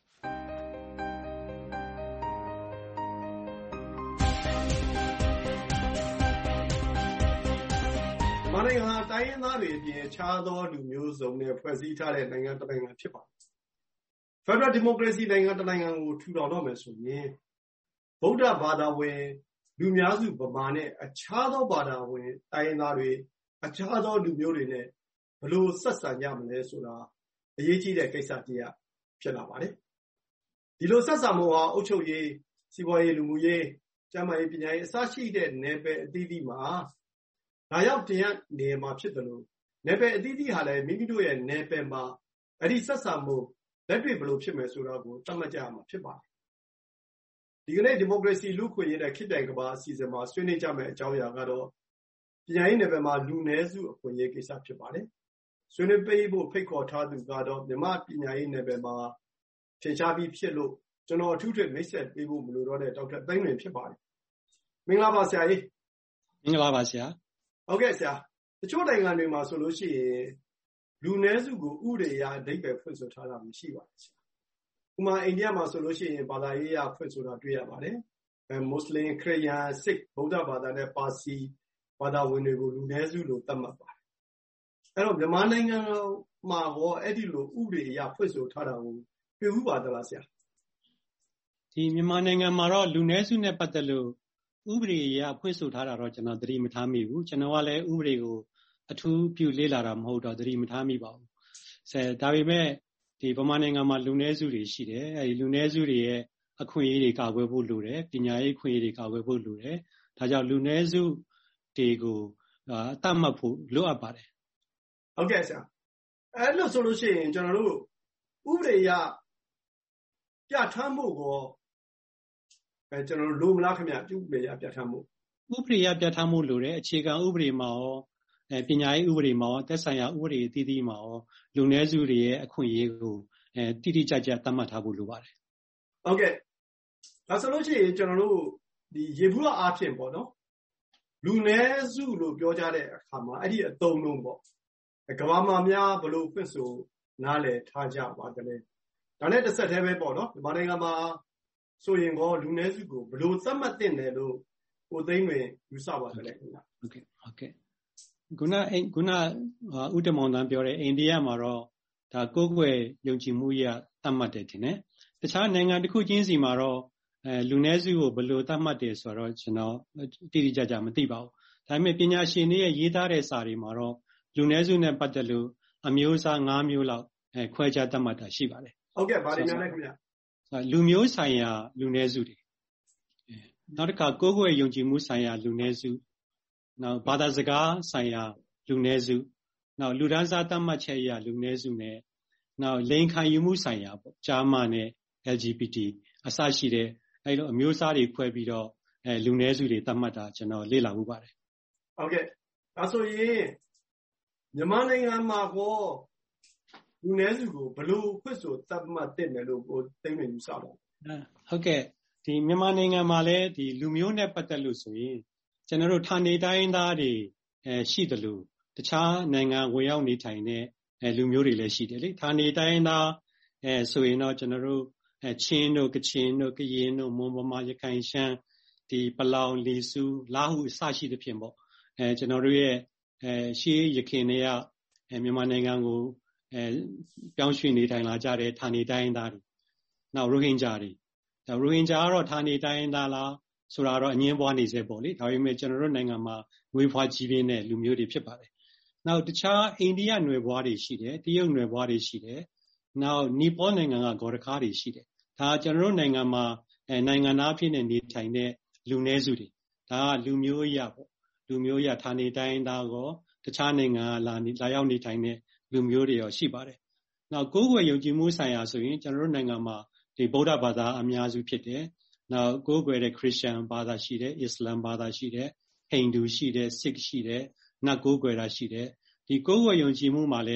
မြန်မာနိုင်ငံဟာတိုင်းရင်းသားတွေအပြင်အခြားသောလူမျိုးစုံနဲ့ဖွဲ့စည်းထားတဲ့နိုင်ငံတစ်နိုင်ငံဖြစ်ပါတယ်။ Federal Democracy နိုင်ငံတစ်နိုင်ငံကိုထူထောင်တော့မယ်ဆိုရင်ဗုဒ္ဓဘာသာဝင်လူများစုဗမာနဲ့အခြားသောဘာသာဝင်တိုင်းရင်းသားတွေအခြားသောလူမျိုးတွေနဲ့ဘယ်လိုဆက်ဆံကြမလဲဆိုတာအရေးကြီးတဲ့ကိစ္စတစ်ရပ်ဖြစ်လာပါတယ်။ဒီလိုဆက်ဆံမှုဟာအုပ်ချုပ်ရေးစီးပွားရေးလူမှုရေးကျန်းမာရေးပညာရေးအစရှိတဲ့နယ်ပယ်အသီးသီးမှာဒါရောက်တရားနေမှာဖြစ်တယ်လို့နယ်ပယ်အသီးသီးဟာလည်းမိမိတို့ရဲ့နယ်ပယ်မှာအဲ့ဒီဆက်ဆံမှုလက်တွေ့ဘယ်လိုဖြစ်မယ်ဆိုတာကိုသတ်မှတ်ကြရမှာဖြစ်ပါတယ်။ဒီကနေ့ဒီမိုကရေစီလူ့ခွင့်ရေးတဲ့ခေတ်ပြိုင်ကမ္ဘာအစီအစဉ်မှာဆွေးနွေးကြမယ့်အကြောင်းအရာကတော့ပညာရေးနယ်ပယ်မှာလူနည်းစုအခွင့်အရေးကိစ္စဖြစ်ပါတယ်။ဆွေးနွေးပေးဖို့ဖိတ်ခေါ်ထားသူကတော့မြန်မာပညာရေးနယ်ပယ်မှာထင်ရှားပြီးဖြစ်လို့ကျွန်တော်အထူးထည့်မိတ်ဆက်ပေးဖို့မလိုတော့တဲ့ဒေါက်တာသိန်းလွင်ဖြစ်ပါတယ်။မင်္ဂလာပါဆရာကြီး။မင်္ဂလာပါဆရာ။ဟုတ်ကဲ့ဆရာ။တချို့နိုင်ငံတွေမှာဆိုလို့ရှိရင်လူနည်းစုကိုဥပဒေအရအဓိပ္ပာယ်ဖွင့်ဆိုထားတာမရှိပါဘူးဆရာ။ဥပမာအိန္ဒိယမှာဆိုလို့ရှိရင်ဘာသာရေးအရဖွင့်ဆိုတာတွေ့ရပါတယ်။မွတ်စလင်ခရစ်ယာန်စစ်ဗုဒ္ဓဘာသာနဲ့ပါစီဘာသာဝင်တွေကိုလူနည်းစုလို့သတ်မှတ်ပါတယ်။အဲ့တော့မြန်မာနိုင်ငံမှာရောအဲ့ဒီလိုဥပဒေအရဖွင့်ဆိုထားတာကိုတွေ့ဘူးပါသလားဆရာ။ဒီမြန်မာနိုင်ငံမှာတော့လူနည်းစုနဲ့ပတ်သက်လို့ဥပဒေအရဖွင့်ဆိုထားတာတော့ကျွန်တော်သတိမထားမိဘူးကျွန်တော်ကလည်းဥပဒေကိုအထူးပြုလေ့လာတာမဟုတ်တော့သတိမထားမိပါဘူးဒါပေမဲ့ဒီဗမာနိုင်ငံမှာလူနည်းစုတွေရှိတယ်အဲဒီလူနည်းစုတွေရဲ့အခွင့်အရေးတွေကာကွယ်ဖို့လိုတယ်ပညာရေးအခွင့်အရေးတွေကာကွယ်ဖို့လိုတယ်ဒါကြောင့်လူနည်းစုတွေကိုတတ်မှတ်ဖို့လိုအပ်ပါတယ်ဟုတ်ကဲ့ဆရာအဲ့လိုဆိုလို့ရှိရင်ကျွန်တော်တို့ဥပဒေအရပြဋ္ဌာန်းမှုကိုကျွန်တော်တို့လိုမလားခင်ဗျဥပဒေအရပြဋ္ဌာန်းမှုဥပဒေအရပြဋ္ဌာန်းမှုလိုတယ်အခြေခံဥပဒေမှာရောပညာရေးဥပဒေမှာရောသက်ဆိုင်ရာဥပဒေအသီးသီးမှာရောလူနည်းစုတွေရဲ့အခွင့်အရေးကိုတိတိကျကျသတ်မှတ်ထားဖို့လိုပါတယ်ဟုတ်ကဲ့ဒါဆိုလို့ရှိရင်ကျွန်တော်တို့ဒီရေဘူးအားဖြင့်ပေါ့နော်လူနည်းစုလို့ပြောကြတဲ့အခါမှာအဲ့ဒီအသုံးလုံးပေါ့ကမ္ဘာမှာများဘလို့ဖွင့်ဆိုနားလည်ထားကြပါတယ်ဒါနဲ့တစ်ဆက်တည်းပဲပေါ့နော်မြန်မာနိုင်ငံမှာဆိုရင်ကောလူနည်းစုကိုဘလို့သတ်မှတ်တင်တယ်လို့ကိုသိန်းဝင်ယူဆပါတယ်ခင်ဗျဟုတ်ကဲ့ခုနဦးတမောင်တန်းပြောတဲ့အိန္ဒိယမှာတော့ဒါကိုယ်ွယ်ယုံကြည်မှုရသတ်မှတ်တယ်ထင်တယ်တခြားနိုင်ငံတစ်ခုချင်းစီမှာတော့လူနည်းစုကိုဘယ်လိုသတ်မှတ်တယ်ဆိုတော့ကျွန်တော်တိတိကျကျမသိပါဘူးဒါပေမဲ့ပညာရှင်တွေရဲ့ရေးသားတဲ့စာတွေမှာတော့လူနည်းစုနဲ့ပတ်သက်လို့အမျိုးအစား၅မျိုးလောက်ခွဲခြားသတ်မှတ်တာရှိပါတယ်ဟုတ်ကဲ့ဗားတယ်များလဲခင်ဗျလူမျိုးဆိုင်ရာလူနည်းစုတွေနောက်တစ်ခါကိုယ်ွယ်ယုံကြည်မှုဆိုင်ရာလူနည်းစုနောက်ဘာသာစကားဆိုင်ရာလူနည်းစုနောက်လူဒန်းစားသတ်မှတ်ချက်အရလူနည်းစုနဲ့နောက်လိင်ခံယူမှုဆိုင်ရာပေါ့ဂျာမန်နဲ့ LGBT အစရှိတဲ့အဲ့လိုအမျိုးအစားတွေခွဲပြီးတော့လူနည်းစုတွေသတ်မှတ်တာကျွန်တော်လေ့လာမှုပါတယ်ဟုတ်ကဲ့ဒါဆိုရင်မြန်မာနိုင်ငံမှာကောလူနည်းစုကိုဘယ်လိုဖွင့်ဆိုသတ်မှတ်တင်တယ်လို့ကိုသိနေယူဆပါဟုတ်ကဲ့ဒီမြန်မာနိုင်ငံမှာလည်းဒီလူမျိုးနဲ့ပတ်သက်လို့ဆိုရင်ကျွန်တော်တို့ဌာနေတိုင်းသားတွေရှိတယ်လို့တခြားနိုင်ငံဝင်ရောက်နေထိုင်တဲ့လူမျိုးတွေလည်းရှိတယ်လေဌာနေတိုင်းသားဆိုရင်တော့ကျွန်တော်တို့ချင်းတို့ကချင်တို့ကရင်တို့မွန်ဗမာရခိုင်ရှမ်းဒီပလောင်လီစုလာဟုအစရှိသဖြင့်ပေါ့ကျွန်တော်တို့ရဲ့ရှေးရခင်တွေကမြန်မာနိုင်ငံကိုပြောင်းရွှေ့နေထိုင်လာကြတဲ့ဌာနေတိုင်းသားတွေနောက်ရိုဟင်ဂျာတွေရိုဟင်ဂျာကတော့ဌာနေတိုင်းသားလားဆိုတာတော့အငင်းပွားနေစေပေါ့လေဒါပေမဲ့ကျွန်တော်တို့နိုင်ငံမှာဝေးဖွားကြီးပြင်းတဲ့လူမျိုးတွေဖြစ်ပါတယ်နောက်တခြားအိန္ဒိယနွယ်ဘွားတွေရှိတယ်တရုတ်နွယ်ဘွားတွေရှိတယ်နောက်နီပေါနိုင်ငံကဂေါ်ရခါတွေရှိတယ်ဒါကျွန်တော်တို့နိုင်ငံမှာနိုင်ငံသားဖြစ်နေထိုင်တဲ့လူနည်းစုတွေဒါကလူမျိုးရပေါ့လူမျိုးရဌာနေတိုင်းသားကောတခြားနိုင်ငံကလာရောက်နေထိုင်တဲ့လူမျိုးတွေရောရှိပါတယ်နောက်ကိုယ်ွယ်ယုံကြည်မှုဆိုင်ရာဆိုရင်ကျွန်တော်တို့နိုင်ငံမှာဒီဗုဒ္ဓဘာသာအများစုဖြစ်တယ်နောက်ကိုယ်ွယ်တဲ့ခရစ်ယာန်ဘာသာရှိတယ်အစ္စလာမ်ဘာသာရှိတယ်ဟိန္ဒူရှိတယ်စစ်ရှိတယ်နတ်ကိုယ်ွယ်တာရှိတယ်ဒီကိုယ်ွယ်ယုံကြည်မှုမှာလည်း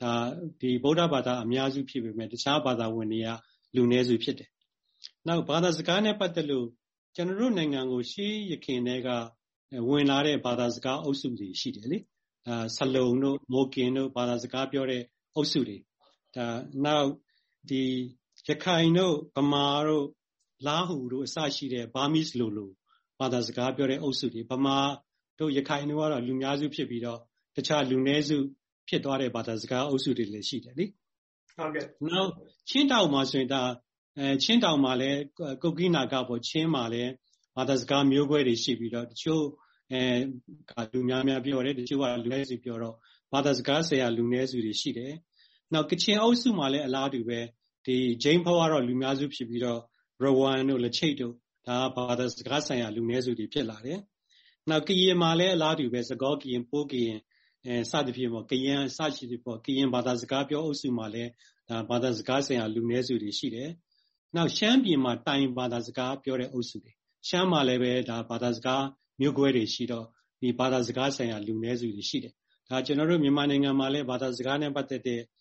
ဒီဗုဒ္ဓဘာသာအများစုဖြစ်ပေမဲ့တခြားဘာသာဝင်တွေကလူနည်းစုဖြစ်တယ်။နောက်ဘာသာစကားနဲ့ပတ်သက်လို့ကျွန်တော်တို့နိုင်ငံကိုရှေးယခင်တည်းကဝင်လာတဲ့ဘာသာစကားအုပ်စုတွေရှိတယ်လေ။ဆလုံတို့မိုကင်တို့ဘာသာစကားပြောတဲ့အုပ်စုတွေနောက်ဒီရခိုင်တို့ဗမာတို့လားဟူတို့အစရှိတဲ့ဘာမစ်လိုဘာသာစကားပြောတဲ့အုပ်စုတွေဗမာတို့ရခိုင်တို့ကတော့လူများစုဖြစ်ပြီးတော့တခြားလူနည်းစုဖြစ်သွားတဲ့ဘာသာစကားအုပ်စုတွေလည်းရှိတယ်လေဟုတ်ကဲ့နောက်ချင်းတောင်မှာဆိုရင်ချင်းတောင်မှာလည်းကုတ်ကိနာကပေါ့ချင်းမှာလည်းဘာသာစကားမျိုးကွဲတွေရှိပြီးတော့တချို့လူများပြောတယ်တချို့ကလူနည်းစုပြောတော့ဘာသာစကားဆရာလူနည်းစုတွေရှိတယ်နောက်ကချင်အုပ်စုမှာလည်းအလားတူပဲဒီဂျိမ်းဖောကတော့လူများစုဖြစ်ပြီးတော့ရဝမ်တို့လက်ချိတ်တို့ဒါဘာသာစကားဆိုင်ရာလူနည်းစုတွေဖြစ်လာတယ်နောက်ကရင်မှာလည်းအလားတူပဲစကောကရင်ပိုးကရင်စသဖြင့်ပေါ့ကရင်စရှိတယ်ပေါ့ကရင်ဘာသာစကားပြောအုပ်စုမှာလည်းဒါဘာသာစကားဆိုင်ရာလူနည်းစုတွေရှိတယ်နောက်ရှမ်းပြည်မှာတိုင်ဘာသာစကားပြောတဲ့အုပ်စုတွေရှမ်းမှာလည်းပဲဒါဘာသာစကားမျိုးကွဲတွေရှိတော့ဒီဘာသာစကားဆိုင်ရာလူနည်းစုတွေရှိတယ်ဒါကျွန်တော်တို့မြန်မာနိုင်ငံမှာလည်းဘာသာစကားနဲ့ပတ်သက်တဲ့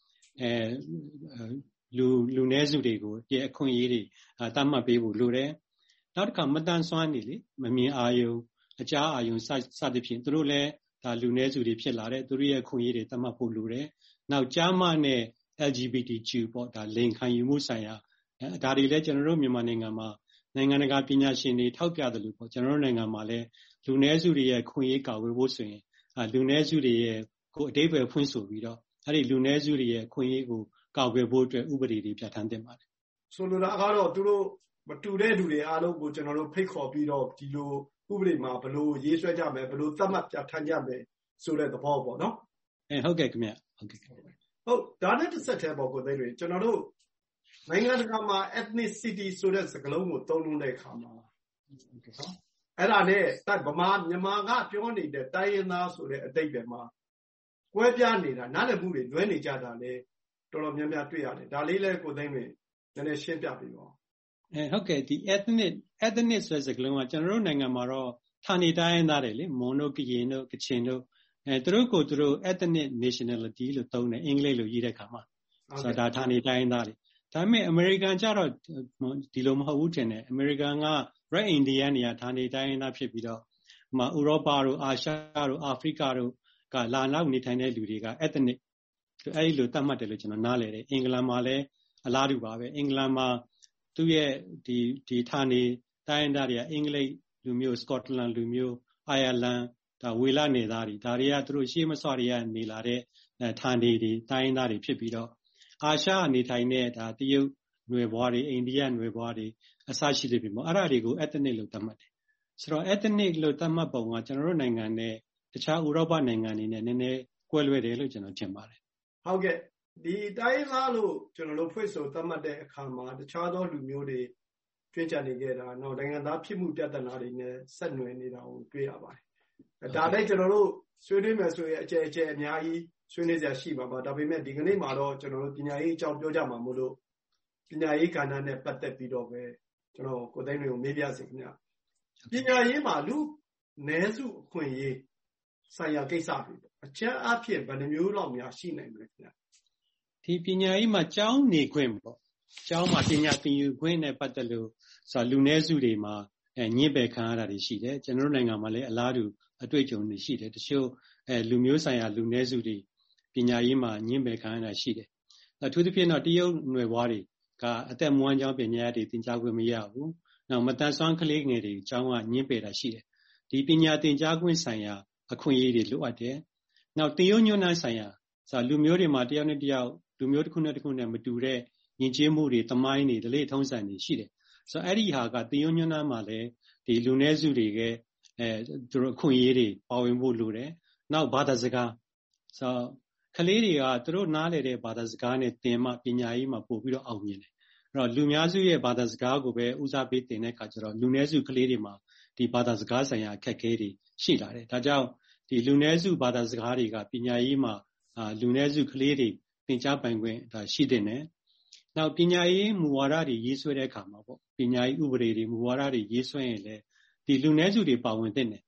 လူနည်းစုတွေကိုအခွင့်အရေးတွေတတ်မှတ်ပေးဖို့လိုတယ်နောက်တစ်ခါမတန်ဆွမ်းနေလေမမြင်အာယုံအကြားအာယုံစသဖြင့်သူတို့လည်းဒါလူနည်းစုတွေဖြစ်လာတယ်သူတို့ရဲ့အခွင့်အရေးတွေတတ်မှတ်ဖို့လိုတယ်နောက်ကျားမနဲ့ LGBTQ ပေါ့ဒါလိင်ခံယူမှုဆိုင်ရာဒါတွေလည်းကျွန်တော်တို့မြန်မာနိုင်ငံမှာနိုင်ငံတကာပညာရှင်တွေထောက်ပြတယ်လို့ပေါ့ကျွန်တော်တို့နိုင်ငံမှာလည်းလူနည်းစုတွေရဲ့အခွင့်အရေးကာကွယ်ဖို့ဆိုရင်လူနည်းစုတွေရဲ့ကိုအဓိပ္ပာယ်ဖွင့်ဆိုပြီးတော့အဲ့ဒီလူနည်းစုတွေရဲ့အခွင့်အရေးကိုကာကွယ်ဖို့အတွက်ဥပဒေတွေပြဋ္ဌာန်းသင့်ပါတယ်ဆိုလိုတာကတော့သူတို့မတူတဲ့လူတွေအားလုံးကိုကျွန်တော်တို့ဖိတ်ခေါ်ပြီးတော့ဒီလိုဥပဒေမှာဘယ်လိုရေးဆွဲကြမယ်ဘယ်လိုသတ်မှတ်ပြဋ္ဌာန်းကြမယ်ဆိုတဲ့သဘောပေါ့နော်ဟုတ်ကဲ့ခင်ဗျဟုတ်ကဲ့ဟုတ်ဒါနဲ့တစ်ဆက်တည်းပေါ့ကိုသိတွေကျွန်တော်တို့နိုင်ငံတကာမှာ ethnicity ဆိုတဲ့စကားလုံးကိုသုံးတဲ့အခါမှာအဲ့ဒါနဲ့ဗမာမြန်မာကပြောနေတဲ့တိုင်းရင်းသားဆိုတဲ့အတိတ်ပဲမှာကွဲပြားနေတာနားလည်မှုတွေလွဲနေကြတာလေတော်တော်များများတွေ့ရတယ်ဒါလေးလဲကိုသိတွေနည်းနည်းရှင်းပြပေးပါဟုတ်ကဲ့ဒီ ethnic ဆိုတဲ့စကားလုံးကကျွန်တော်တို့နိုင်ငံမှာတော့ဌာနေတိုင်းရင်းသားတွေလေမွန်တို့ကရင်တို့ကချင်တို့သူတို့ကိုသူတို့ ethnic nationality လို့သုံးတယ်အင်္ဂလိပ်လိုရေးတဲ့အခါမှာဆိုတော့ဒါဌာနေတိုင်းရင်းသားတွေဒါပေမဲ့အမေရိကန်ကျတော့ဒီလိုမဟုတ်ဘူးထင်တယ်အမေရိကန်က Red Indian နေရာဌာနေတိုင်းရင်းသားဖြစ်ပြီးတော့ဥရောပတို့အာရှတို့အာဖရိကတို့ကလာနောက်နေထိုင်တဲ့လူတွေက ethnic အဲ့ဒီလိုသတ်မှတ်တယ်လို့ကျွန်တော်နားလည်တယ်အင်္ဂလန်မှာလည်းအလားတူပါပဲအင်္ဂလန်မှာသူ့ရဲ့ဒီဌာနေတိုင်းရင်းသားတွေကအင်္ဂလိပ်လူမျိုးစကော့တလန်လူမျိုးအိုင်ယာလန်ဒါဝေလနယ်သားတွေဒါတွေကသူတို့ရှေးမစောတွေကနေလာတဲ့ဌာနေတွေတိုင်းရင်းသားတွေဖြစ်ပြီးတော့အာရှနေထိုင်တဲ့ဒါတရုတ်နွယ်ဘွားတွေအိန္ဒိယနွယ်ဘွားတွေအစရှိတဲ့ပြီပေါ့အဲ့ဒါတွေကို ethnic လို့သတ်မှတ်တယ်ဆိုတော့ ethnic လို့သတ်မှတ်ပုံကကျွန်တော်တို့နိုင်ငံနဲ့တခြားဥရောပနိုင်ငံတွေနဲ့နည်းနည်းကွဲလွဲတယ်လို့ကျွန်တော်ထင်ပါတယ်ဟုတ်ကဲ့ဒီတိုင်းသားလို့ကျွန်တော်တို့ဖွင့်ဆိုသတ်မှတ်တဲ့အခါမှာတခြားသောလူမျိုးတွေကြွေးကြနေခဲ့တာနောက်နိုင်ငံသားဖြစ်မှုပြဿနာတွေနဲ့ဆက်နွယ်နေတာကိုတွေ့ရပါတယ်ဒါလည်းကျွန်တော်တို့ဆွေးနွေးမယ်ဆိုရင်အကျယ်အများကြီးဆွေးနွေးစရာရှိပါပါဒါပေမဲ့ဒီကနေ့မှာတော့ကျွန်တော်တို့ပညာရေးအကြောင်းပြောကြမှာမို့လို့ပညာရေးကဏ္ဍနဲ့ပတ်သက်ပြီးတော့ပဲကျွန်တော်ကိုသိန်းတွေကိုမေးပြစီခင်ဗျပညာရေးမှာလူနည်းစုအခွင့်အရေးဆိုင်ရာကိစ္စတွေအချက်အဖြစ်ဘယ်နှမျိုးလောက်များရှိနိုင်မလဲခင်ဗျဒီပညာရေးမှာကျောင်းနေခွင့်ပေါ့ကျောင်းမှာပညာသင်ယူခွင့်နဲ့ပတ်သက်လို့လူနည်းစုတွေမှာညှင်းပယ်ခံရတာတွေရှိတယ်ကျွန်တော်တို့နိုင်ငံမှာလည်းအလားတူအတွေ့အကြုံတွေရှိတယ်တချို့လူမျိုးဆိုင်ရာလူနည်းစုတွေပညာရေးမှာညှင်းပယ်ခံရတာရှိတယ်အထူးသဖြင့်တော့တရုတ်နွယ်ဘွားတွေကအသက်မွေးကျောင်းပညာတွေသင်ကြားခွင့်မရဘူးနောက်မတန်ဆွမ်းကလေးငယ်တွေကျောင်းကညှင်းပယ်တာရှိတယ်ဒီပညာသင်ကြားခွင့်ဆိုင်ရာအခွင့်အရေးတွေလိုအပ်တယ်နောက်သင်ရိုးညွှန်းတမ်းဆိုင်ရာလူမျိုးတွေမှာတယောက်နဲ့တယောက်လူမျိုးတစ်ခုနဲ့တစ်ခုနဲ့မတူတဲ့ယဉ်ကျေးမှုတွေသမိုင်းတွေဓလေ့ထုံးစံတွေရှိတယ်ဆိုတော့အဲ့ဒီဟာကသင်ရိုးညွှန်းတမ်းမှာလည်းဒီလူနည်းစုတွေကသူတို့အခွင့်အရေးတွေပါဝင်ဖို့လိုတယ်နောက်ဘာသာစကားဆိုတော့ကလေးတွေကသူတို့နားလည်တဲ့ဘာသာစကားနဲ့သင်မှပညာရေးမှာပို့ပြီးတော့အောင်မြင်တယ်အဲ့တော့လူများစုရဲ့ဘာသာစကားကိုပဲဦးစားပေးသင်တဲ့အခါကျတော့လူနည်းစုကလေးတွေမှာဒီဘာသာစကားဆိုင်ရာအခက်အခဲတွေရှိလာတယ်ဒါကြောင့်ဒီလူနည်းစုဘာသာစကားတွေကပညာရေးမှာလူနည်းစုကလေးတွေသင်ကြားပိုင်ခွင့်ဒါရှိတဲ့နဲ့နောက်ပညာရေးမူဝါဒတွေရေးဆွဲတဲ့အခါမှာပေါ့ပညာရေးဥပဒေတွေမူဝါဒတွေရေးဆွဲရင်လည်းဒီလူနည်းစုတွေပါဝင်တဲ့နဲ့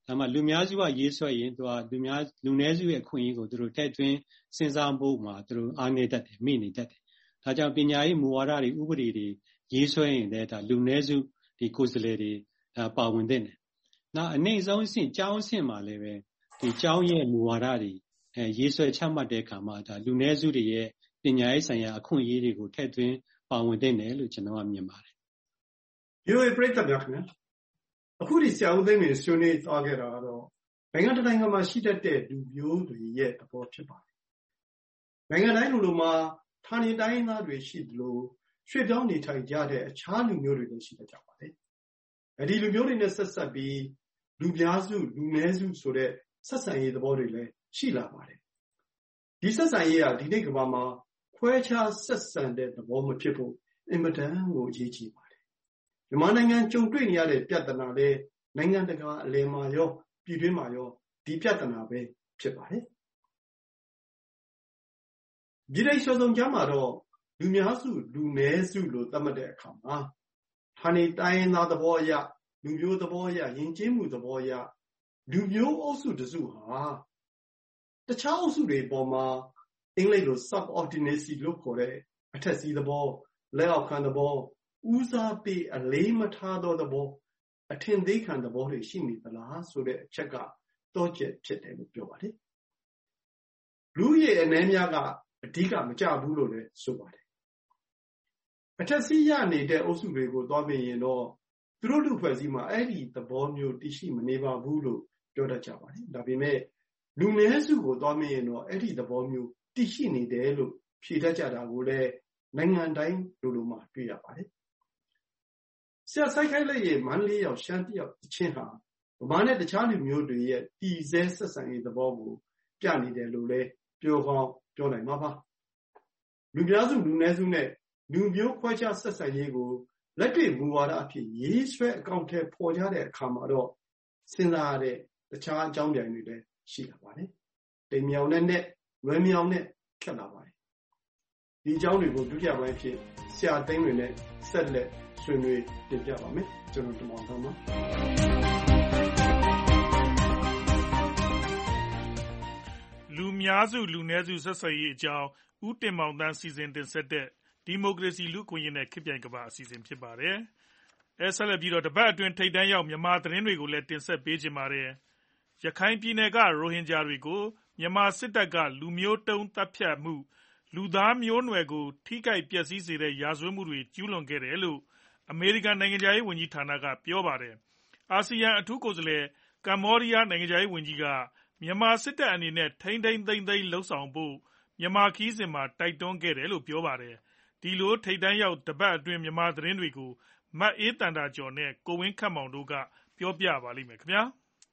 ဒါမှလူများစုကရေးဆွဲရင်သူကလူနည်းစုရဲ့အခွင့်အရေးကိုသူတို့ထည့်သွင်းစဉ်းစားဖို့မှာသူတို့အားနည်းတတ်တယ်မိနေတတ်တယ်ဒါကြောင့်ပညာရေးမူဝါဒတွေဥပဒေတွေရေးဆွဲရင်လည်းဒါလူနည်းစုဒီကိုယ်စားလှယ်တွေပါဝင်တဲ့တယ်နောက်အနေဆုံးအဆင့်ကျောင်းအဆင့်မှာလည်းပဲဒီကျောင်းရဲ့မူဝါဒတွေရေးဆွဲချမှတ်တဲ့အခါမှာဒါလူနည်းစုတွေရဲ့ပညာရေးဆိုင်ရာအခွင့်အရေးတွေကိုထည့်သွင်းပါဝင်တဲ့တယ်လို့ကျွန်တော်ကမြင်ပါတယ်။ရိုးရိုးပြိတ္တများခင်ဗျာအခုဒီဆရာဦးသိန်းတွေဆွေးနွေးသွားခဲ့တာကတော့နိုင်ငံတကာနိုင်ငံမှာရှိတတ်တဲ့လူမျိုးတွေရဲ့သဘောဖြစ်ပါတယ်။နိုင်ငံတိုင်းလိုမှာဌာနေတိုင်းသားတွေရှိသလိုရွှေ့ပြောင်းနေထိုင်ကြတဲ့အခြားလူမျိုးတွေလည်းရှိတတ်ကြပါတယ်။အဲဒီလူမျိုးတွေနဲ့ဆက်ဆက်ပြီးလူများစုလူနည်းစုဆိုတဲ့ဆက်ဆံရေးသဘောတွေလည်းရှိလာပါတယ်။ဒီဆက်ဆံရေးကဒီနေ့ကမ္ဘာမှာခွဲခြားဆက်ဆံတဲ့သဘောမဖြစ်ဖို့အင်မတန်ကိုအရေးကြီးပါတယ်။မြန်မာနိုင်ငံကြုံတွေ့နေရတဲ့ပြဿနာလည်းနိုင်ငံတကာအလယ်မှာရောပြည်တွင်းမှာရောဒီပြဿနာပဲဖြစ်ပါတယ်။ပြည်ထိုင်စုံကြားမှာတော့လူများစုလူနည်းစုလို့သတ်မှတ်တဲ့အခါမှာဌာနေတိုင်းသားသဘောအရလူမျိုးသဘောအရယဉ်ကျေးမှုသဘောအရလူမျိုးအုပ်စုတစုဟာတခြားအုပ်စုတွေပေါ်မှာအင်္ဂလိပ်လို subordinacy လို့ခေါ်တဲ့အထက်စီးသဘောလက်အောက်ခံသဘောဦးစားပေးအလေးမထားသောသဘောအထင်သေးခံသဘောတွေရှိနေသလားဆိုတဲ့အချက်ကတော့ကျက်ဖြစ်တယ်လို့ပြောပါတယ်လူရဲ့အနေများကအဓိကမကြဘူးလို့လည်းဆိုပါတယ်အထက်စီးရနေတဲ့အုပ်စုတွေကိုသွားမြင်ရင်တော့သူတို့လူဖွဲ့စည်းမှာအဲ့ဒီသဘောမျိုးတရှိမနေပါဘူးလို့ပြောတတ်ကြပါတယ်ဒါပေမဲ့လူနည်းစုကိုသွားမြင်ရင်တော့အဲ့ဒီသဘောမျိုးတရှိနေတယ်လို့ဖြေတတ်ကြတာကိုလည်းနိုင်ငံတိုင်းလိုမှတွေ့ရပါတယ်ဆရာဆိုင်ခိုင်လက်ရဲ့မန္တလေးရောက်ရှမ်းပြည်ရောက်ချင်းဟာဗမာနဲ့တခြားလူမျိုးတွေရဲ့တည်ဆဲဆက်ဆံရေးသဘောကိုပြနေတယ်လို့လည်းပြောကောင်းပြောနိုင်မှာပါလူများစုလူနည်းစုနဲ့လူမျိုးခွဲခြားဆက်ဆံရေးကိုလက်တွေ့မူဝါဒအဖြစ်ရေးဆွဲအကောင့်ထဲပေါ်ကြတဲ့အခါမှာတော့စဉ်းစားရတဲ့တခြားအကြောင်းပြန်တွေလည်းရှိလာပါတယ်တိမ်မြောင်နဲ့လွယ်မြောင်နဲ့ခက်လာပါတယ်ဒီအကြောင်းတွေကိုဒုတိယပိုင်းဖြစ်ဆရာသိန်းတွေနဲ့ဆက်လက်ဆွေးနွေးတင်ပြပါမယ်ကျွန်တော်တမောင်သားပါလူများစုလူနည်းစုဆက်ဆံရေးအကြောင်းဦးတင်မောင်သန်းစီစဉ်တင်ဆက်တဲ့ဒီမိုကရေစီလူ့အခွင့်အရေးနဲ့ခေတ်ပြိုင်ကမ္ဘာအစီအစဉ်ဖြစ်ပါတယ်ဆက်လက်ပြီးတော့တပတ်အတွင်းထိပ်တန်းရောက်မြန်မာသတင်းတွေကိုလည်းတင်ဆက်ပေးခြင်းပါတယ်ရခိုင်ပြည်နယ်ကရိုဟင်ဂျာတွေကိုမြန်မာစစ်တပ်ကလူမျိုးတုံးတပ်ဖြတ်မှုလူသားမျိုးနွယ်ကိုထိခိုက်ပျက်စီးစေတဲ့ရာဇဝတ်မှုတွေကျူးလွန်ခဲ့တယ်လို့အမေရိကန်နိုင်ငံခြားရေးဝန်ကြီးဌာနကပြောပါတယ်အာဆီယံအထူးကိုယ်စားလှယ်ကမ္ဘောဒီးယားနိုင်ငံခြားရေးဝန်ကြီးကမြန်မာစစ်တပ်အနေနဲ့ထိန်းသိမ်းလုပ်ဆောင်ဖို့မြန်မာခီးစဉ်မှာတိုက်တွန်းခဲ့တယ်လို့ပြောပါတယ်ဒီလိုထိပ်တန်းရောက်တပတ်အတွင်းမြန်မာသတင်းတွေကိုမတ်အေးတန်တာကျော်နဲ့ကိုဝင်းခတ်မောင်တို့ကပြောပြပါလိမ့်မယ်ခင်ဗျာ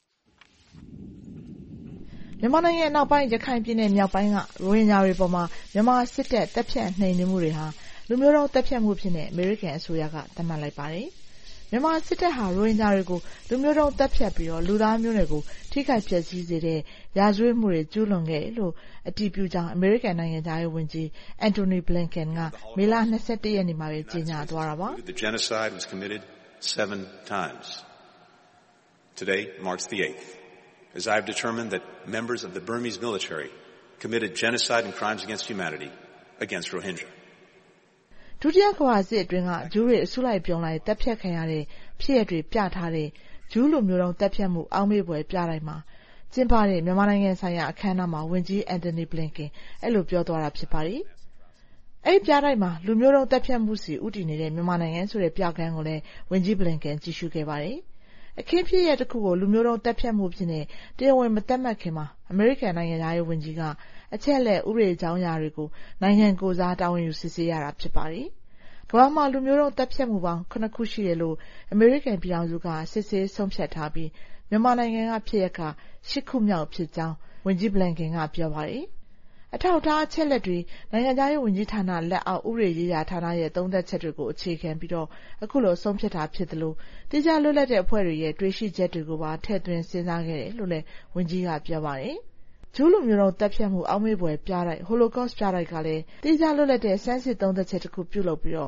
မြန်မာနိုင်ငံအနောက်ပိုင်းရခိုင်ပြည်နယ်မြောက်ပိုင်းကရိုဟင်ဂျာတွေပေါ်မှာမြန်မာစစ်တပ်တပ်ဖြတ်နှိမ်နင်းမှုတွေဟာလူမျိုးတုံးတပ်ဖြတ်မှုဖြစ်နေအမေရိကန်အစိုးရကသတ်မှတ်လိုက်ပါတယ်မြန်မာစစ်တပ်ဟာရိုဟင်ဂျာတွေကိုလူမျိုးတုံးတပ်ဖြတ်ပြီးတော့လူသားမျိုးနွယ်ကိုထိခိုက်ပျက်စီးစေတဲ့ရာဇဝတ်မှုတွေကျူးလွန်ခဲ့တယ်လို့အတည်ပြုကြောင်းအမေရိကန်နိုင်ငံသားရေးဝန်ကြီး Antony Blinken ကမေလ 21 ရက်နေ့မှာပဲကြေညာသွားတာပါ The genocide was committed 7 times. Today marks the 8th. As I have determined that members of the Burmese military committed genocide and crimes against humanity against Rohingya. ဒုတိယကမ္ဘာစစ်အတွင်းကဂျူးတွေအစုလိုက်ပြုံလိုက်တပ်ဖြတ်ခံရတဲ့ဖြစ်ရပ်တွေပြထားတဲ့ဂျူးလူမျိုးတုံးတပ်ဖြတ်မှုအောက်မေ့ဖွယ်ပြတိုင်းမှာကျင်းပတဲ့မြန်မာနိုင်ငံဆိုင်ရာအခမ်းအနားမှာဝန်ကြီး Antony Blinken အဲ့လိုပြောသွားတာဖြစ်ပါတယ်။အဲ့ဒီပြတိုင်းမှာလူမျိုးတုံးတပ်ဖြတ်မှုစီဥတည်နေတဲ့မြန်မာနိုင်ငံဆိုတဲ့ပြကန်းကိုလည်းဝန်ကြီး Blinken ကြည့်ရှုခဲ့ပါတယ်။အခင်းဖြစ်ရပ်တစ်ခုကိုလူမျိုးတုံးတပ်ဖြတ်မှုဖြစ်နေတရားဝင်မသတ်မှတ်ခင်မှာအမေရိကန်နိုင်ငံသားရေးဝန်ကြီးကအချက်အလက်ဥပဒေကြောင်းအရာတွေကိုနိုင်ငံကိုစားတာဝန်ယူစစ်ဆေးရတာဖြစ်ပါတယ်။ကမ္ဘာမှာလူမျိုးတုံးတပ်ဖြတ်မှုပေါင်း9ခုရှိတယ်လို့အမေရိကန်ပြည်ထောင်စုကစစ်ဆေးဆုံးဖြတ်ထားပြီးမြန်မာနိုင်ငံကဖြစ်ရပ်က10ခုမြောက်ဖြစ်ကြောင်းဝန်ကြီး Blinken ကပြောပါတယ်။အထောက်အထားအချက်လက်တွေနိုင်ငံသားရေးဝန်ကြီးဌာနလက်အောက်ဥပဒေရေးရာဌာနရဲ့သုံးသပ်ချက်တွေကိုအခြေခံပြီးတော့အခုလိုဆုံးဖြတ်တာဖြစ်တယ်လို့တရားလွတ်လပ်တဲ့အဖွဲ့တွေရဲ့တွေးရှိချက်တွေကိုပါထည့်သွင်းစဉ်းစားခဲ့တယ်လို့လည်းဝန်ကြီးကပြောပါတယ်။ဂျူးလူမျိုးတုံးတပ်ဖြတ်မှုအောက်မေ့ဖွယ်ပြတိုက် Holocaust ပြတိုက်ကလည်းတရားလွတ်လပ်တဲ့စမ်းစစ်သုံးသပ်ချက်တစ်ခုပြုလုပ်ပြီးတော့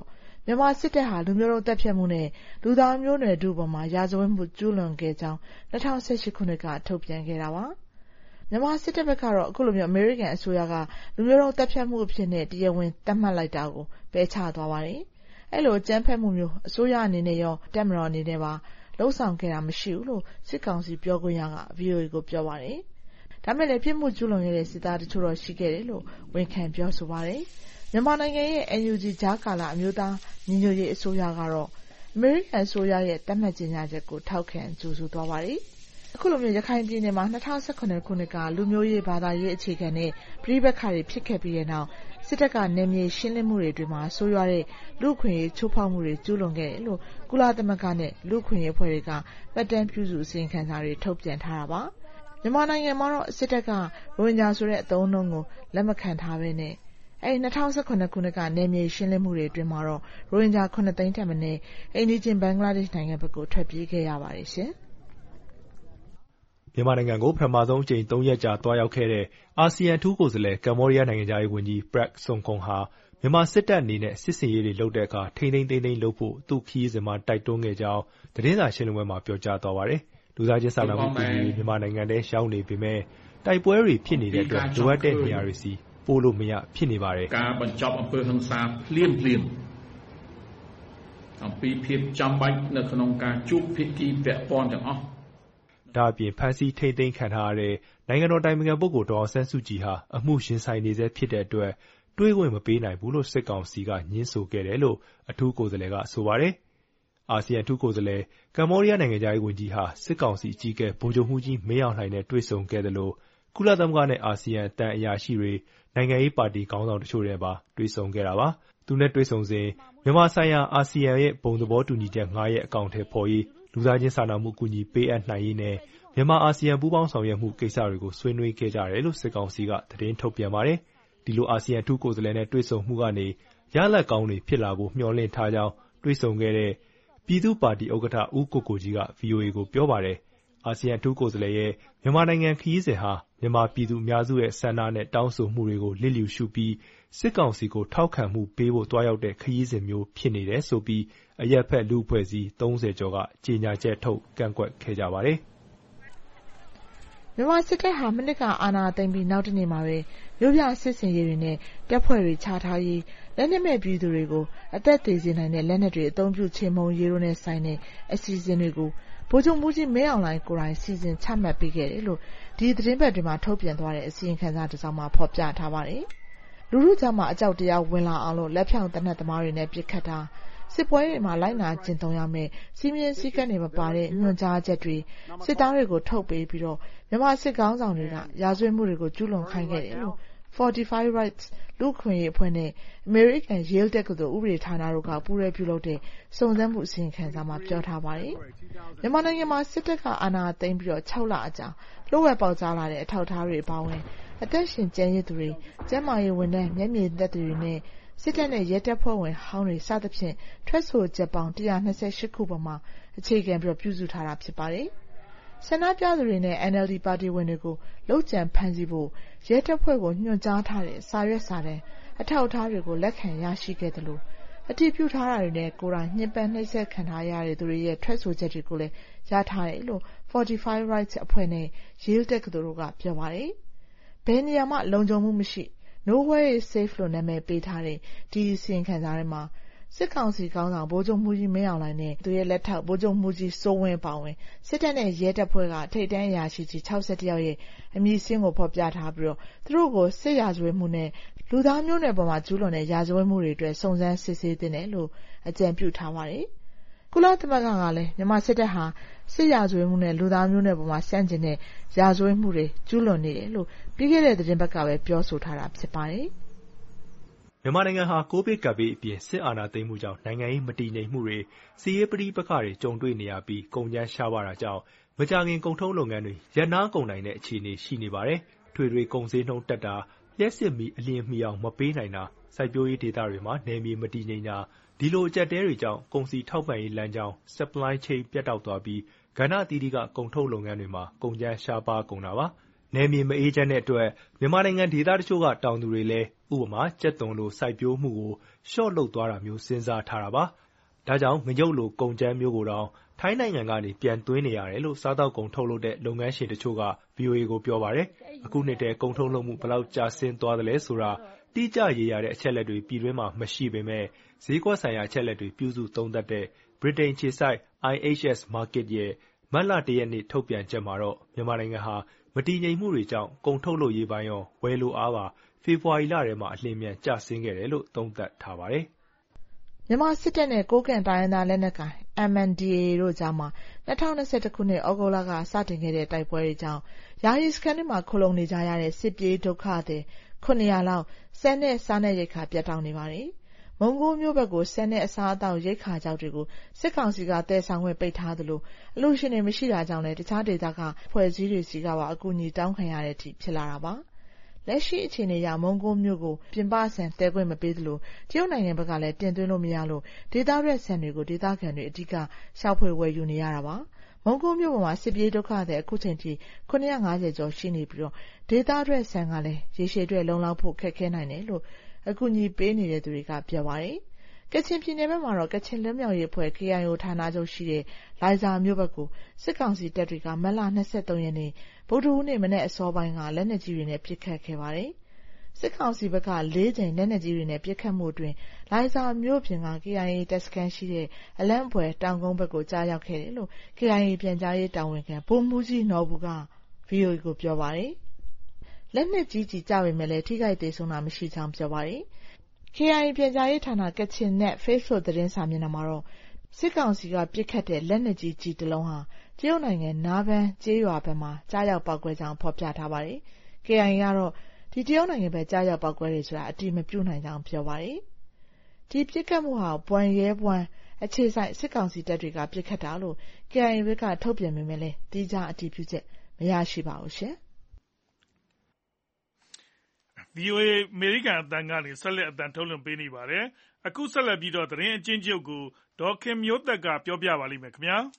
မြန်မာစစ်တပ်ဟာလူမျိုးတုံးသတ်ဖြတ်မှုနဲ့လူသားမျိုးနွယ်ထုအပေါ်မှာရာဇဝတ်မှုကျူးလွန်ခဲ့ကြောင်း2018 ခုနှစ်ကထုတ်ပြန်ခဲ့တာပါ။မြန်မာစစ်တပ်ဘက်ကတော့အခုလိုမျိုးအမေရိကန်အစိုးရကလူမျိုးတုံးသတ်ဖြတ်မှုအဖြစ်နဲ့တရားဝင်သတ်မှတ်လိုက်တာကိုပယ်ချသွားပါတယ်။အဲ့လိုအကြမ်းဖက်မှုမျိုးအစိုးရအနေနဲ့ရောတပ်မတော်အနေနဲ့ပါလှုံ့ဆော်ခဲ့တာမရှိဘူးလို့စစ်ကောင်စီပြောခွင့်ရက VOA ကိုပြောပါတယ်။ဒါမဲ့လည်းပြစ်မှုကျူးလွန်ခဲ့တဲ့စစ်သားတချို့တော့ရှိခဲ့တယ်လို့ဝန်ခံပြောဆိုပါတယ်။မြန်မာနိုင်ငံရဲ့ NUG ကြားကာလအမျိုးသားညီညွတ်ရေးအစိုးရကတော့အမေရိကန်အစိုးရရဲ့သတ်မှတ်ကြေညာချက်ကိုထောက်ခံကြိုဆိုသွားပါတယ်။အခုလိုမျိုးရခိုင်ပြည်နယ်မှာ2018ခုနှစ်ကလူမျိုးရေးဘာသာရေးအခြေခံတဲ့ပြည်ပခါတွေဖြစ်ခဲ့ပြီးတဲ့နောက်စစ်တပ်ကနယ်မြေရှင်းလင်းမှုတွေအတွင်းမှာဆိုးရွားတဲ့လူ့အခွင့်အရေးချိုးဖောက်မှုတွေကျူးလွန်ခဲ့တယ်လို့ကုလသမဂ္ဂနဲ့လူ့အခွင့်အရေးအဖွဲ့တွေကပတ်တမ်းပြုစုအစီရင်ခံစာတွေထုတ်ပြန်ထားတာပါ။မြန်မာနိုင်ငံမှာတော့စစ်တပ်ကရိုဟင်ဂျာဆိုတဲ့အသုံးအနှုန်းကိုလက်မခံထားဘဲနဲ့2018ခုနှစ်ကနယ်မြေရှင်းလင်းမှုတွေအတွင်းမှာတော့ရိုဟင်ဂျာ9သိန်းထက်မနည်းအိန္ဒိယဘင်္ဂလားဒေ့ရှ်နိုင်ငံဘက်ကိုထွက်ပြေးခဲ့ရပါတယ်ရှင်။မြန်မာနိုင်ငံကိုပထမဆုံးအကြိမ်3ရက်ကြာသွားရောက်ခဲ့တဲ့အာဆီယံအထူးကိုယ်စားလှယ်ကမ္ဘောဒီးယားနိုင်ငံသားရေးဝန်ကြီး Prak Sokhonn ဟာမြန်မာစစ်တပ်အနေနဲ့စစ်စင်ရေးတွေလုပ်တဲ့အခါထိန်းသိမ်းလုပ်ဖို့သူ့ခရီးစဉ်မှာတိုက်တွန်းခဲ့ကြောင်းသတင်းစာရှင်းလင်းပွဲမှာပြောကြားသွားပါတယ်။လူသားချင်းစာနာမှုကူညီရေးမြန်မာနိုင်ငံထဲရောက်နေပေမဲ့တိုက်ပွဲတွေဖြစ်နေတဲ့အတွက်လိုအပ်တဲ့နေရာတွေစီပို့လို့မရဖြစ်နေပါတယ်။ការបញ្ចប់អំពើហិង្សាភ្លាមអំពីភាពចាំបាច់នៅក្នុងការជួបភាគីពាក់ព័ន្ធទាំងអស់ဒါအပြင်ဖမ်းဆီးထိန်းသိမ်းခံထားရတဲ့နိုင်ငံတော်တိုင်ပင်ခံပုဂ္ဂိုလ်ဒေါ်အောင်ဆန်းစုကြည်ဟာအမှုရင်ဆိုင်နေဆဲဖြစ်တဲ့အတွက်တွေးခွင့်မပေးနိုင်ဘူးလို့စစ်ကောင်စီကညှင်းဆိုခဲ့တယ်လို့အထူးကိုယ်စားလှယ်ကဆိုပါတယ်။အာဆီယံအထူးကိုယ်စားလှယ်ကမ္ဘောဒီးယားနိုင်ငံသားရေးဝန်ကြီးဟာစစ်ကောင်စီအကြီးအကဲဗိုလ်ချုပ်မှူးကြီးမင်းအောင်လှိုင်နဲ့တွေ့ဆုံခဲ့တယ်လို့ကုလသမဂ္ဂနဲ့အာဆီယံအတန်အရာရှိတွေနိုင်ငံရေးပါတီခေါင်းဆောင်တချို့နဲ့ပါတွေ့ဆုံခဲ့တာပါ။သူနဲ့တွေ့ဆုံစဉ်မြန်မာဆိုင်ရာအာဆီယံရဲ့ဘုံသဘောတူညီချက်9ရဲ့အကောင့်ထဲပေါ်ရေးလူသားချင်းစာနာမှုကူညီပေးအပ်နိုင်ရေးနဲ့မြန်မာအာဆီယံပူးပေါင်းဆောင်ရွက်မှုကိစ္စတွေကိုဆွေးနွေးခဲ့ကြတယ်လို့စစ်ကောင်စီကသတင်းထုတ်ပြန်ပါတယ်။ဒီလိုအာဆီယံအထူးကိုယ်စားလှယ်နဲ့တွေ့ဆုံမှုကနေရလဒ်ကောင်းတွေဖြစ်လာဖို့မျှော်လင့်ထားကြောင်းတွေ့ဆုံခဲ့တဲ့ပြည်သူ့ပါတီဥက္ကဋ္ဌဦးကိုကိုကြီးက VOA ကိုပြောပါတယ်။အာဆီယံအထူးကိုယ်စားလှယ်ရဲ့မြန်မာနိုင်ငံခရီးစဉ်ဟာမြန်မာပြည်သူအများစုရဲ့ဆန္ဒနဲ့တောင်းဆိုမှုတွေကိုလစ်လျူရှုပြီးစစ်ကောင်စီကိုထောက်ခံမှုပေးဖို့တွားရောက်တဲ့ခရီးစဉ်မျိုးဖြစ်နေတယ်ဆိုပြီးအရပ်ဖက်လူ့အဖွဲ့အစည်း30ကျော်ကကြေညာချက်ထုတ်ကန့်ကွက်ခဲ့ကြပါတယ်။မြန်မာစစ်တပ်ဟာမနှစ်ကအာဏာသိမ်းပြီးနောက်တနေ့မှာပဲမြို့ပြစစ်စင်ရေးတွေနဲ့တပ်ဖွဲ့တွေချထားရေးလက်နက်မဲ့ပြည်သူတွေကိုအသက်သေစေနိုင်တဲ့လက်နက်တွေအသုံးပြုချေမှုန်းရေးတို့နဲ့ဆိုင်တဲ့အစီအစဉ်တွေကိုဗိုလ်ချုပ်မှူးကြီးမင်းအောင်လှိုင်ကိုယ်တိုင်စီစဉ်ချမှတ်ပေးခဲ့တယ်လို့ဒီသတင်းပတ်တွေမှာထုတ်ပြန်သွားတဲ့အစီရင်ခံစာတစ်စောင်မှာဖော်ပြထားပါတယ်။လူထုကြားမှာအကြောက်တရားဝင်လာအောင်လို့လက်ဖြောင့်တနက်သမားတွေနဲ့ပြစ်ခတ်တာစစ်ပွဲတွေမှာလိုက်နာကျင့်သုံးရမယ့်စီမင်းစည်းကမ်းတွေမပါတဲ့ညွှန်ကြားချက်တွေစစ်သားတွေကိုထုတ်ပေးပြီးတော့မြန်မာစစ်ကောင်းဆောင်တွေကရာဇဝတ်မှုတွေကိုကျူးလွန်ခိုင်းခဲ့တယ်လို့ Fortify Rights လူ့ခွင့်ရေးအဖွဲ့နဲ့ American Yale တက္ကသိုလ်ဥပဒေဌာနတို့ကပူးတွဲပြုလုပ်တဲ့စုံစမ်းမှုအစီရင်ခံစာမှာပြောထားပါတယ်။မြန်မာနိုင်ငံမှာစစ်တပ်ကအာဏာသိမ်းပြီးတော့6လအကြာလှုပ်ဝက်ပေါက်ကြားလာတဲ့အထောက်အထားတွေအပါအဝင်အသက်ရှင်ကျန်ရစ်သူတွေကျန်းမာရေးဝန်ထမ်းမျက်မြင်သက်သေတွေနဲ့စစ်တပ်နဲ့ရဲတပ်ဖွဲ့ဝင်ဟောင်းတွေစသဖြင့်ထွက်ဆိုချက်ပေါင်း128ခုပေါ်မှာအခြေခံပြီးပြုစုထားတာဖြစ်ပါတယ်။ဆန္ဒပြသူတွေနဲ့ NLD ပါတီဝင်တွေကိုလုပ်ကြံဖမ်းဆီးဖို့ရဲတပ်ဖွဲ့ကိုညွှန်ကြားထားတဲ့စာရွက်စာတမ်းအထောက်အထားတွေကိုလက်ခံရရှိခဲ့တယ်လို့အတည်ပြုထားတာတွေနဲ့ကိုယ်တိုင်ညှဉ်းပန်းနှိပ်စက်ခံထားရတဲ့သူတွေရဲ့ထွက်ဆိုချက်တွေကိုလည်းရထားတယ်လို့ Fortify Rights အဖွဲ့နဲ့ Yale တက္ကသိုလ်တို့ကပြောပါတယ်။ဘယ်နေရာမှလုံခြုံမှုမရှိ Nowhere is safe လို့နာမည်ပေးထားတဲ့ဒီအစီရင်ခံစာထဲမှာစစ်ကောင်စီခေါင်းဆောင်ဗိုလ်ချုပ်မှူးကြီးမင်းအောင်လှိုင်နဲ့သူရဲ့လက်ထောက်ဗိုလ်ချုပ်မှူးကြီးစိုးဝင်းပါဝင်စစ်တပ်နဲ့ရဲတပ်ဖွဲ့ကထိပ်တန်းအရာရှိကြီး61ယောက်ရဲ့အမည်စင်းကိုဖော်ပြထားပြီးတော့သူတို့ကိုစစ်ရာဇဝတ်မှုနဲ့လူသားမျိုးနွယ်ပေါ်မှာကျူးလွန်တဲ့ရာဇဝတ်မှုတွေအတွက်စုံစမ်းစစ်ဆေးသင့်တယ်လို့အကြံပြုထားပါတယ်။ကုလသမဂ္ဂကလည်းမြန်မာစစ်တပ်ဟာစစ်ရာဇဝတ်မှုနဲ့လူသားမျိုးနွယ်ပေါ်မှာဆန့်ကျင်တဲ့ရာဇဝတ်မှုတွေကျူးလွန်နေတယ်လို့ပြီးခဲ့တဲ့သတင်းပတ်ကပဲပြောဆိုထားတာဖြစ်ပါတယ်။မြန်မာနိုင်ငံဟာကိုဗစ်ကပ်ဘေးအပြင်စစ်အာဏာသိမ်းမှုကြောင့်နိုင်ငံရေးမတည်ငြိမ်မှုတွေစစ်ရေးပဋိပက္ခတွေကြုံတွေ့နေရပြီးကုန်ကျန်းရှားပါးတာကြောင့်မကြာခင်ကုန်ထုတ်လုပ်ငန်းတွေရပ်နားကုန်နိုင်တဲ့အခြေအနေရှိနေပါတယ်။ထွေထွေကုန်စည်နှုန်းတက်တာလျှက်စစ်မီအလျင်မီအောင်မပေးနိုင်တာစိုက်ပျိုးရေးဒေသတွေမှာနယ်မြေမတည်ငြိမ်တာဒီလိုအကျပ်တဲတွေကြောင့်ကုန်စည်ထောက်ပံ့ရေးလမ်းကြောင်း supply chain ပြတ်တောက်သွားပြီးကဏ္ဍအသီးသီးကကုန်ထုတ်လုပ်ငန်းတွေမှာကုန်ကျန်းရှားပါးကုန်တာပါ။နယ်မြေမအေးချမ်းတဲ့အတွက်မြန်မာနိုင်ငံဒေသတချို့ကတောင်သူတွေလည်းဥပမာကြက်သွန်လိုစိုက်ပျိုးမှုကိုလျှော့လုပ်သွားတာမျိုးစဉ်းစားထားတာပါ။ဒါကြောင့်ငရုတ်လိုကုန်ကြမ်းမျိုးကိုတောင်ထိုင်းနိုင်ငံကနေပြန်သွင်းနေရတယ်လို့စားသောက်ကုန်ထုတ်လုပ်တဲ့လုပ်ငန်းရှင်တချို့က VOA ကိုပြောပါတယ်။အခုနှစ်ထဲကုန်ထုတ်လုပ်မှုဘယ်လောက်ကျဆင်းသွားသလဲဆိုတာတိကျရေရာတဲ့အချက်အလက်တွေပြည်တွင်းမှာမရှိပေမဲ့ဈေးကွက်ဆိုင်ရာအချက်အလက်တွေပြုစုသုံးသပ်တဲ့ ဗြိတိန်အခြေစိုက် IHS Markit ရဲ့မတ်လ 1 ရက်နေ့ထုတ်ပြန်ချက်မှာတော့မြန်မာနိုင်ငံဟာမတည်ငြိမ်မှုတွေကြောင့်ကုန်ထုတ်လုပ်ရေးပိုင်းရောဝယ်လိုအားပါဖေဖော်ဝါရီလထဲမှာအလျင်အမြန်ကျဆင်းခဲ့တယ်လို့သုံးသပ်ထားပါတယ်။မြန်မာစစ်တပ်နဲ့ကိုးကန့်တိုင်းရင်းသားလက်နက်ကိုင် MNDAA တို့ကြားမှာ2021ခုနှစ်ဩဂုတ်လကစတင်ခဲ့တဲ့တိုက်ပွဲတွေကြောင့်ယာယီစခန်းတွေမှာခိုလှုံနေကြရတဲ့စစ်ပြေးဒုက္ခသည်900လောက်ဆန်နဲ့စားနပ်ရိက္ခာပြတ်တောက်နေပါတယ်။မုံကိုးမြို့ဘက်ကိုဆန်နဲ့အစားအသောက်ရိက္ခာကြောက်တွေကိုစစ်ကောင်စီကတည်ဆောင်ခွင့်ပိတ်ထားသလိုအလှူရှင်တွေမရှိတာကြောင့်လည်းတခြားဒေသကဖွဲ့စည်းတွေစီကပါအကူအညီတောင်းခံရတဲ့အထိဖြစ်လာတာပါ။လက်ရှိအခြေအနေအရမုံကိုးမြို့ကိုပြင်ပဆန်တည်ခွင့်မပေးသလိုတရုတ်နိုင်ငံဘက်ကလည်းတင်သွင်းလို့မရလို့ဒေသထွက်ဆန်တွေကိုဒေသခံတွေအဓိကရှာဖွေဝယ်ယူနေရတာပါ။မုံကိုးမြို့ပေါ်မှာစစ်ပြေးဒုက္ခသည်အခုချိန်ထိ950ကျော်ရှိနေပြီးဒေသထွက်ဆန်ကလည်းရေရှည်အတွက်လုံလောက်ဖို့ခက်ခဲနိုင်တယ်လို့အကူအညီပေးနေတဲ့သူတွေကပြောပါတယ်။ကချင်ပြည်နယ်ဘက်မှာတော့ကချင်လွတ်မြောက်ရေးအဖွဲ့ KIO ဌာနချုပ်ရှိတဲ့လိုင်ဇာမြို့ဘက်ကိုစစ်ကောင်စီတပ်တွေကမတ်လ23ရက်နေ့ဗုဒ္ဓဟူးနေ့မနက်အစောပိုင်းကလက်နက်ကြီးတွေနဲ့ပစ်ခတ်ခဲ့ပါတယ်။စစ်ကောင်စီဘက်က4ကြိမ်လက်နက်ကြီးတွေနဲ့ပစ်ခတ်မှုအတွင်းလိုင်ဇာမြို့ပြင်က KIA တပ်စခန်းရှိတဲ့အလန့်ဘွယ်တောင်ကုန်းဘက်ကိုကြားရောက်ခဲ့တယ်လို့ KIA ပြန်ကြားရေးတာဝန်ခံဗိုလ်မှူးကြီးနော်ဘူက VOA ကိုပြောပါတယ်။လက်နက်ကြီးကျပေမဲ့လည်းထိခိုက်ဒေဆုံးတာမရှိကြောင်းပြောပါတယ်။ KIA ပြန်ကြားရေးဌာနကချင်နဲ့ Facebook သတင်းစာမျက်နှာမှာတော့စစ်ကောင်စီကပစ်ခတ်တဲ့လက်နက်ကြီးကြီးတစ်လုံးဟာတရုတ်နိုင်ငံနားဘန်းကျေးရွာဘက်မှာကြားရောက်ပေါက်ကွဲကြောင်းဖော်ပြထားပါတယ်။ KIA ကတော့ဒီတရုတ်နိုင်ငံဘက်ကြားရောက်ပေါက်ကွဲတယ်ဆိုတာအတိမပြုနိုင်ကြောင်းပြောပါတယ်။ဒီပစ်ခတ်မှုဟာဘွမ်ရဲဘွမ်အခြေဆိုင်စစ်ကောင်စီတပ်တွေကပစ်ခတ်တာလို့ KIA ဘက်ကထုတ်ပြန်ပေမဲ့လည်းတိကျအတည်ပြုချက်မရရှိပါဘူးရှင်။ VOA အမေရိကန်အသံကနေဆက်လက်အသံထုတ်လွှင့်ပေးနေပါတယ်။အခုဆက်လက်ပြီးသတင်းအကျဉ်းချုပ်ကိုဒေါ်ခင်မျိုးသက်ကပြောပြပါလိမ့်မယ်ခင်ဗျာ။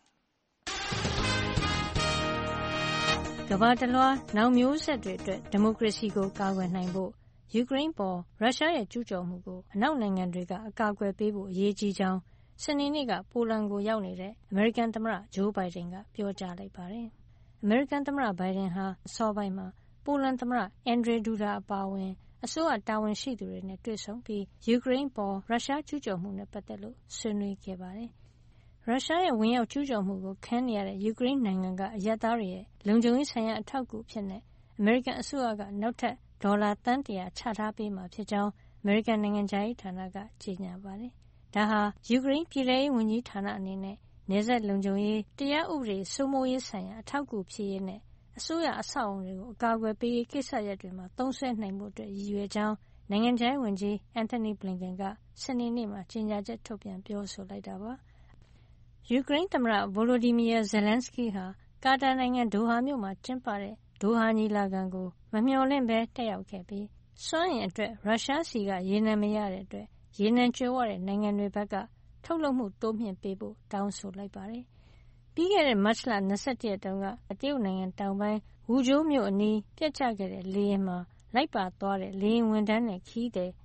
ကမ္ဘာတလွှားနောက်မျိုးဆက်တွေအတွက်ဒီမိုကရေစီကိုကာကွယ်နိုင်ဖို့ယူကရိန်းပေါ်ရုရှားရဲ့ကျူးကျော်မှုကိုအနောက်နိုင်ငံတွေကအကာအကွယ်ပေးဖို့အရေးကြီးကြောင်းစနေနေ့ကပိုလန်ကိုရောက်နေတဲ့အမေရိကန်သမ္မတဂျိုးဘိုင်ဒန်ကပြောကြားလိုက်ပါတယ်။အမေရိကန်သမ္မတဘိုင်ဒန်ဟာအစောပိုင်းမှာပိုလန်သမ္မတအန်ဒရေဒူဒါအပါအဝင်အစိုးရတာဝန်ရှိသူတွေနဲ့တွေ့ဆုံပြီးယူကရိန်းပေါ်ရုရှားကျူးကျော်မှုနဲ့ပတ်သက်လို့ဆွေးနွေးခဲ့ပါတယ်။ရုရှားရဲ့ဝင်ရောက်ကျူးကျော်မှုကိုခံနေရတဲ့ယူကရိန်းနိုင်ငံကအရပ်သားတွေရဲ့လုံခြုံရေးဆိုင်ရာအထောက်အကူအဖြစ်အမေရိကန်အစိုးရကနောက်ထပ်ဒေါ်လာသန်း100ချထားပေးမှာဖြစ်ကြောင်းအမေရိကန်နိုင်ငံခြားရေးဌာနကကြေညာပါတယ်။ဒါဟာယူကရိန်းပြည်ထရေးဝန်ကြီးဌာနအနေနဲ့နယ်စပ်လုံခြုံရေးတရားဥပဒေစိုးမိုးရေးဆိုင်ရာအထောက်အကူဖြစ်ရေးနဲ့အစိုးရအဆောက်အအုံတွေကိုအကာအကွယ်ပေးရေးကိစ္စရပ်တွေမှာသုံးစွဲနိုင်ဖို့ရည်ရွယ်ကြောင်းနိုင်ငံခြားရေးဝန်ကြီးအန်ထိုနီဘလင်ကန်ကစနေနေ့မှာကြေညာချက်ထုတ်ပြန်ပြောဆိုလိုက်တာပါ။ယူကရိန်းသမ္မတဗိုလိုဒီမီယာဇယ်လန်စကီးဟာကာတာနိုင်ငံဒိုဟာမြို့မှာကျင်းပတဲ့ဒိုဟာညီလာခံကိုမမျှော်လင့်ဘဲတက်ရောက်ခဲ့ပြီးစွမ်းအင်အတွက်ရုရှားဆီကရေနံမရတဲ့အတွက်ရေနံကြွယ်ဝတဲ့နိုင်ငံတွေဘက်ကထုတ်လုပ်မှုတိုးမြှင့်ပေးဖို့တောင်းဆိုလိုက်ပါတယ်။ပြီးခဲ့တဲ့မတ်လ21ရက်တုန်းကတရုတ်နိုင်ငံတောင်ပိုင်းဝူကျိုးမြို့အနီးပျက်ကျခဲ့တဲ့လေယာဉ်မှာလိုက်ပါသွားတဲ့လေယာဉ်ဝန်ထမ်းနဲ့ခရီးသည်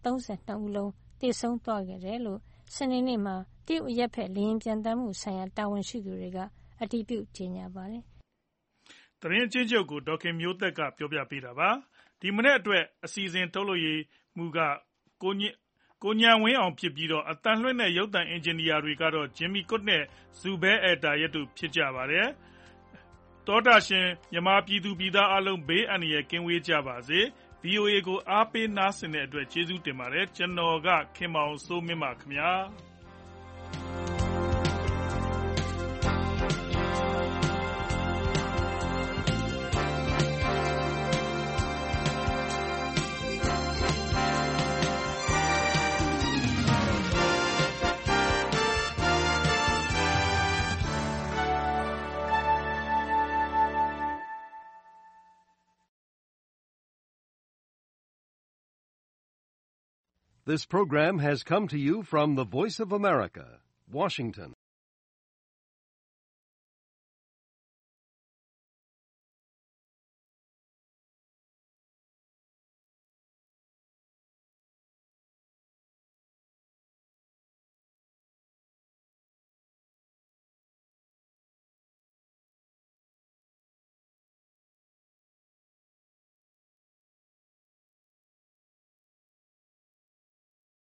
132ဦးလုံးသေဆုံးသွားခဲ့တယ်လို့စနေနေ့မှာတရုတ်အရပ်ဖက်လေယာဉ်ပျံသန်းမှုဆိုင်ရာတာဝန်ရှိသူတွေကအတည်ပြုကြေညာပါတယ်။သတင်းအကျဉ်းချုပ်ကိုဒေါ်ခင်မျိုးသက်ကပြောပြပေးတာပါ။ဒီမနေ့အတွက်အစီအစဉ်ထုတ်လို့ရမှုကကိုညံဝင်းအောင်ဖြစ်ပြီးအသံလွှင့်တဲ့ရုပ်သံအင်ဂျင်နီယာတွေကတော့ဂျင်မီကွတ်နဲ့ဇူဘဲအယ်တာရက်တို့ဖြစ်ကြပါတယ်။သောတာရှင်မြန်မာပြည်သူပြည်သားအလုံးဘေးအန္တရာယ်ကင်းဝေးကြပါစေ။ VOA ကိုအားပေးနားဆင်တဲ့အတွက်ကျေးဇူးတင်ပါတယ်။ကျွန်တော်ကခင်မောင်စိုးမင်းပါခင်ဗျာ။ This program has come to you from the Voice of America, Washington.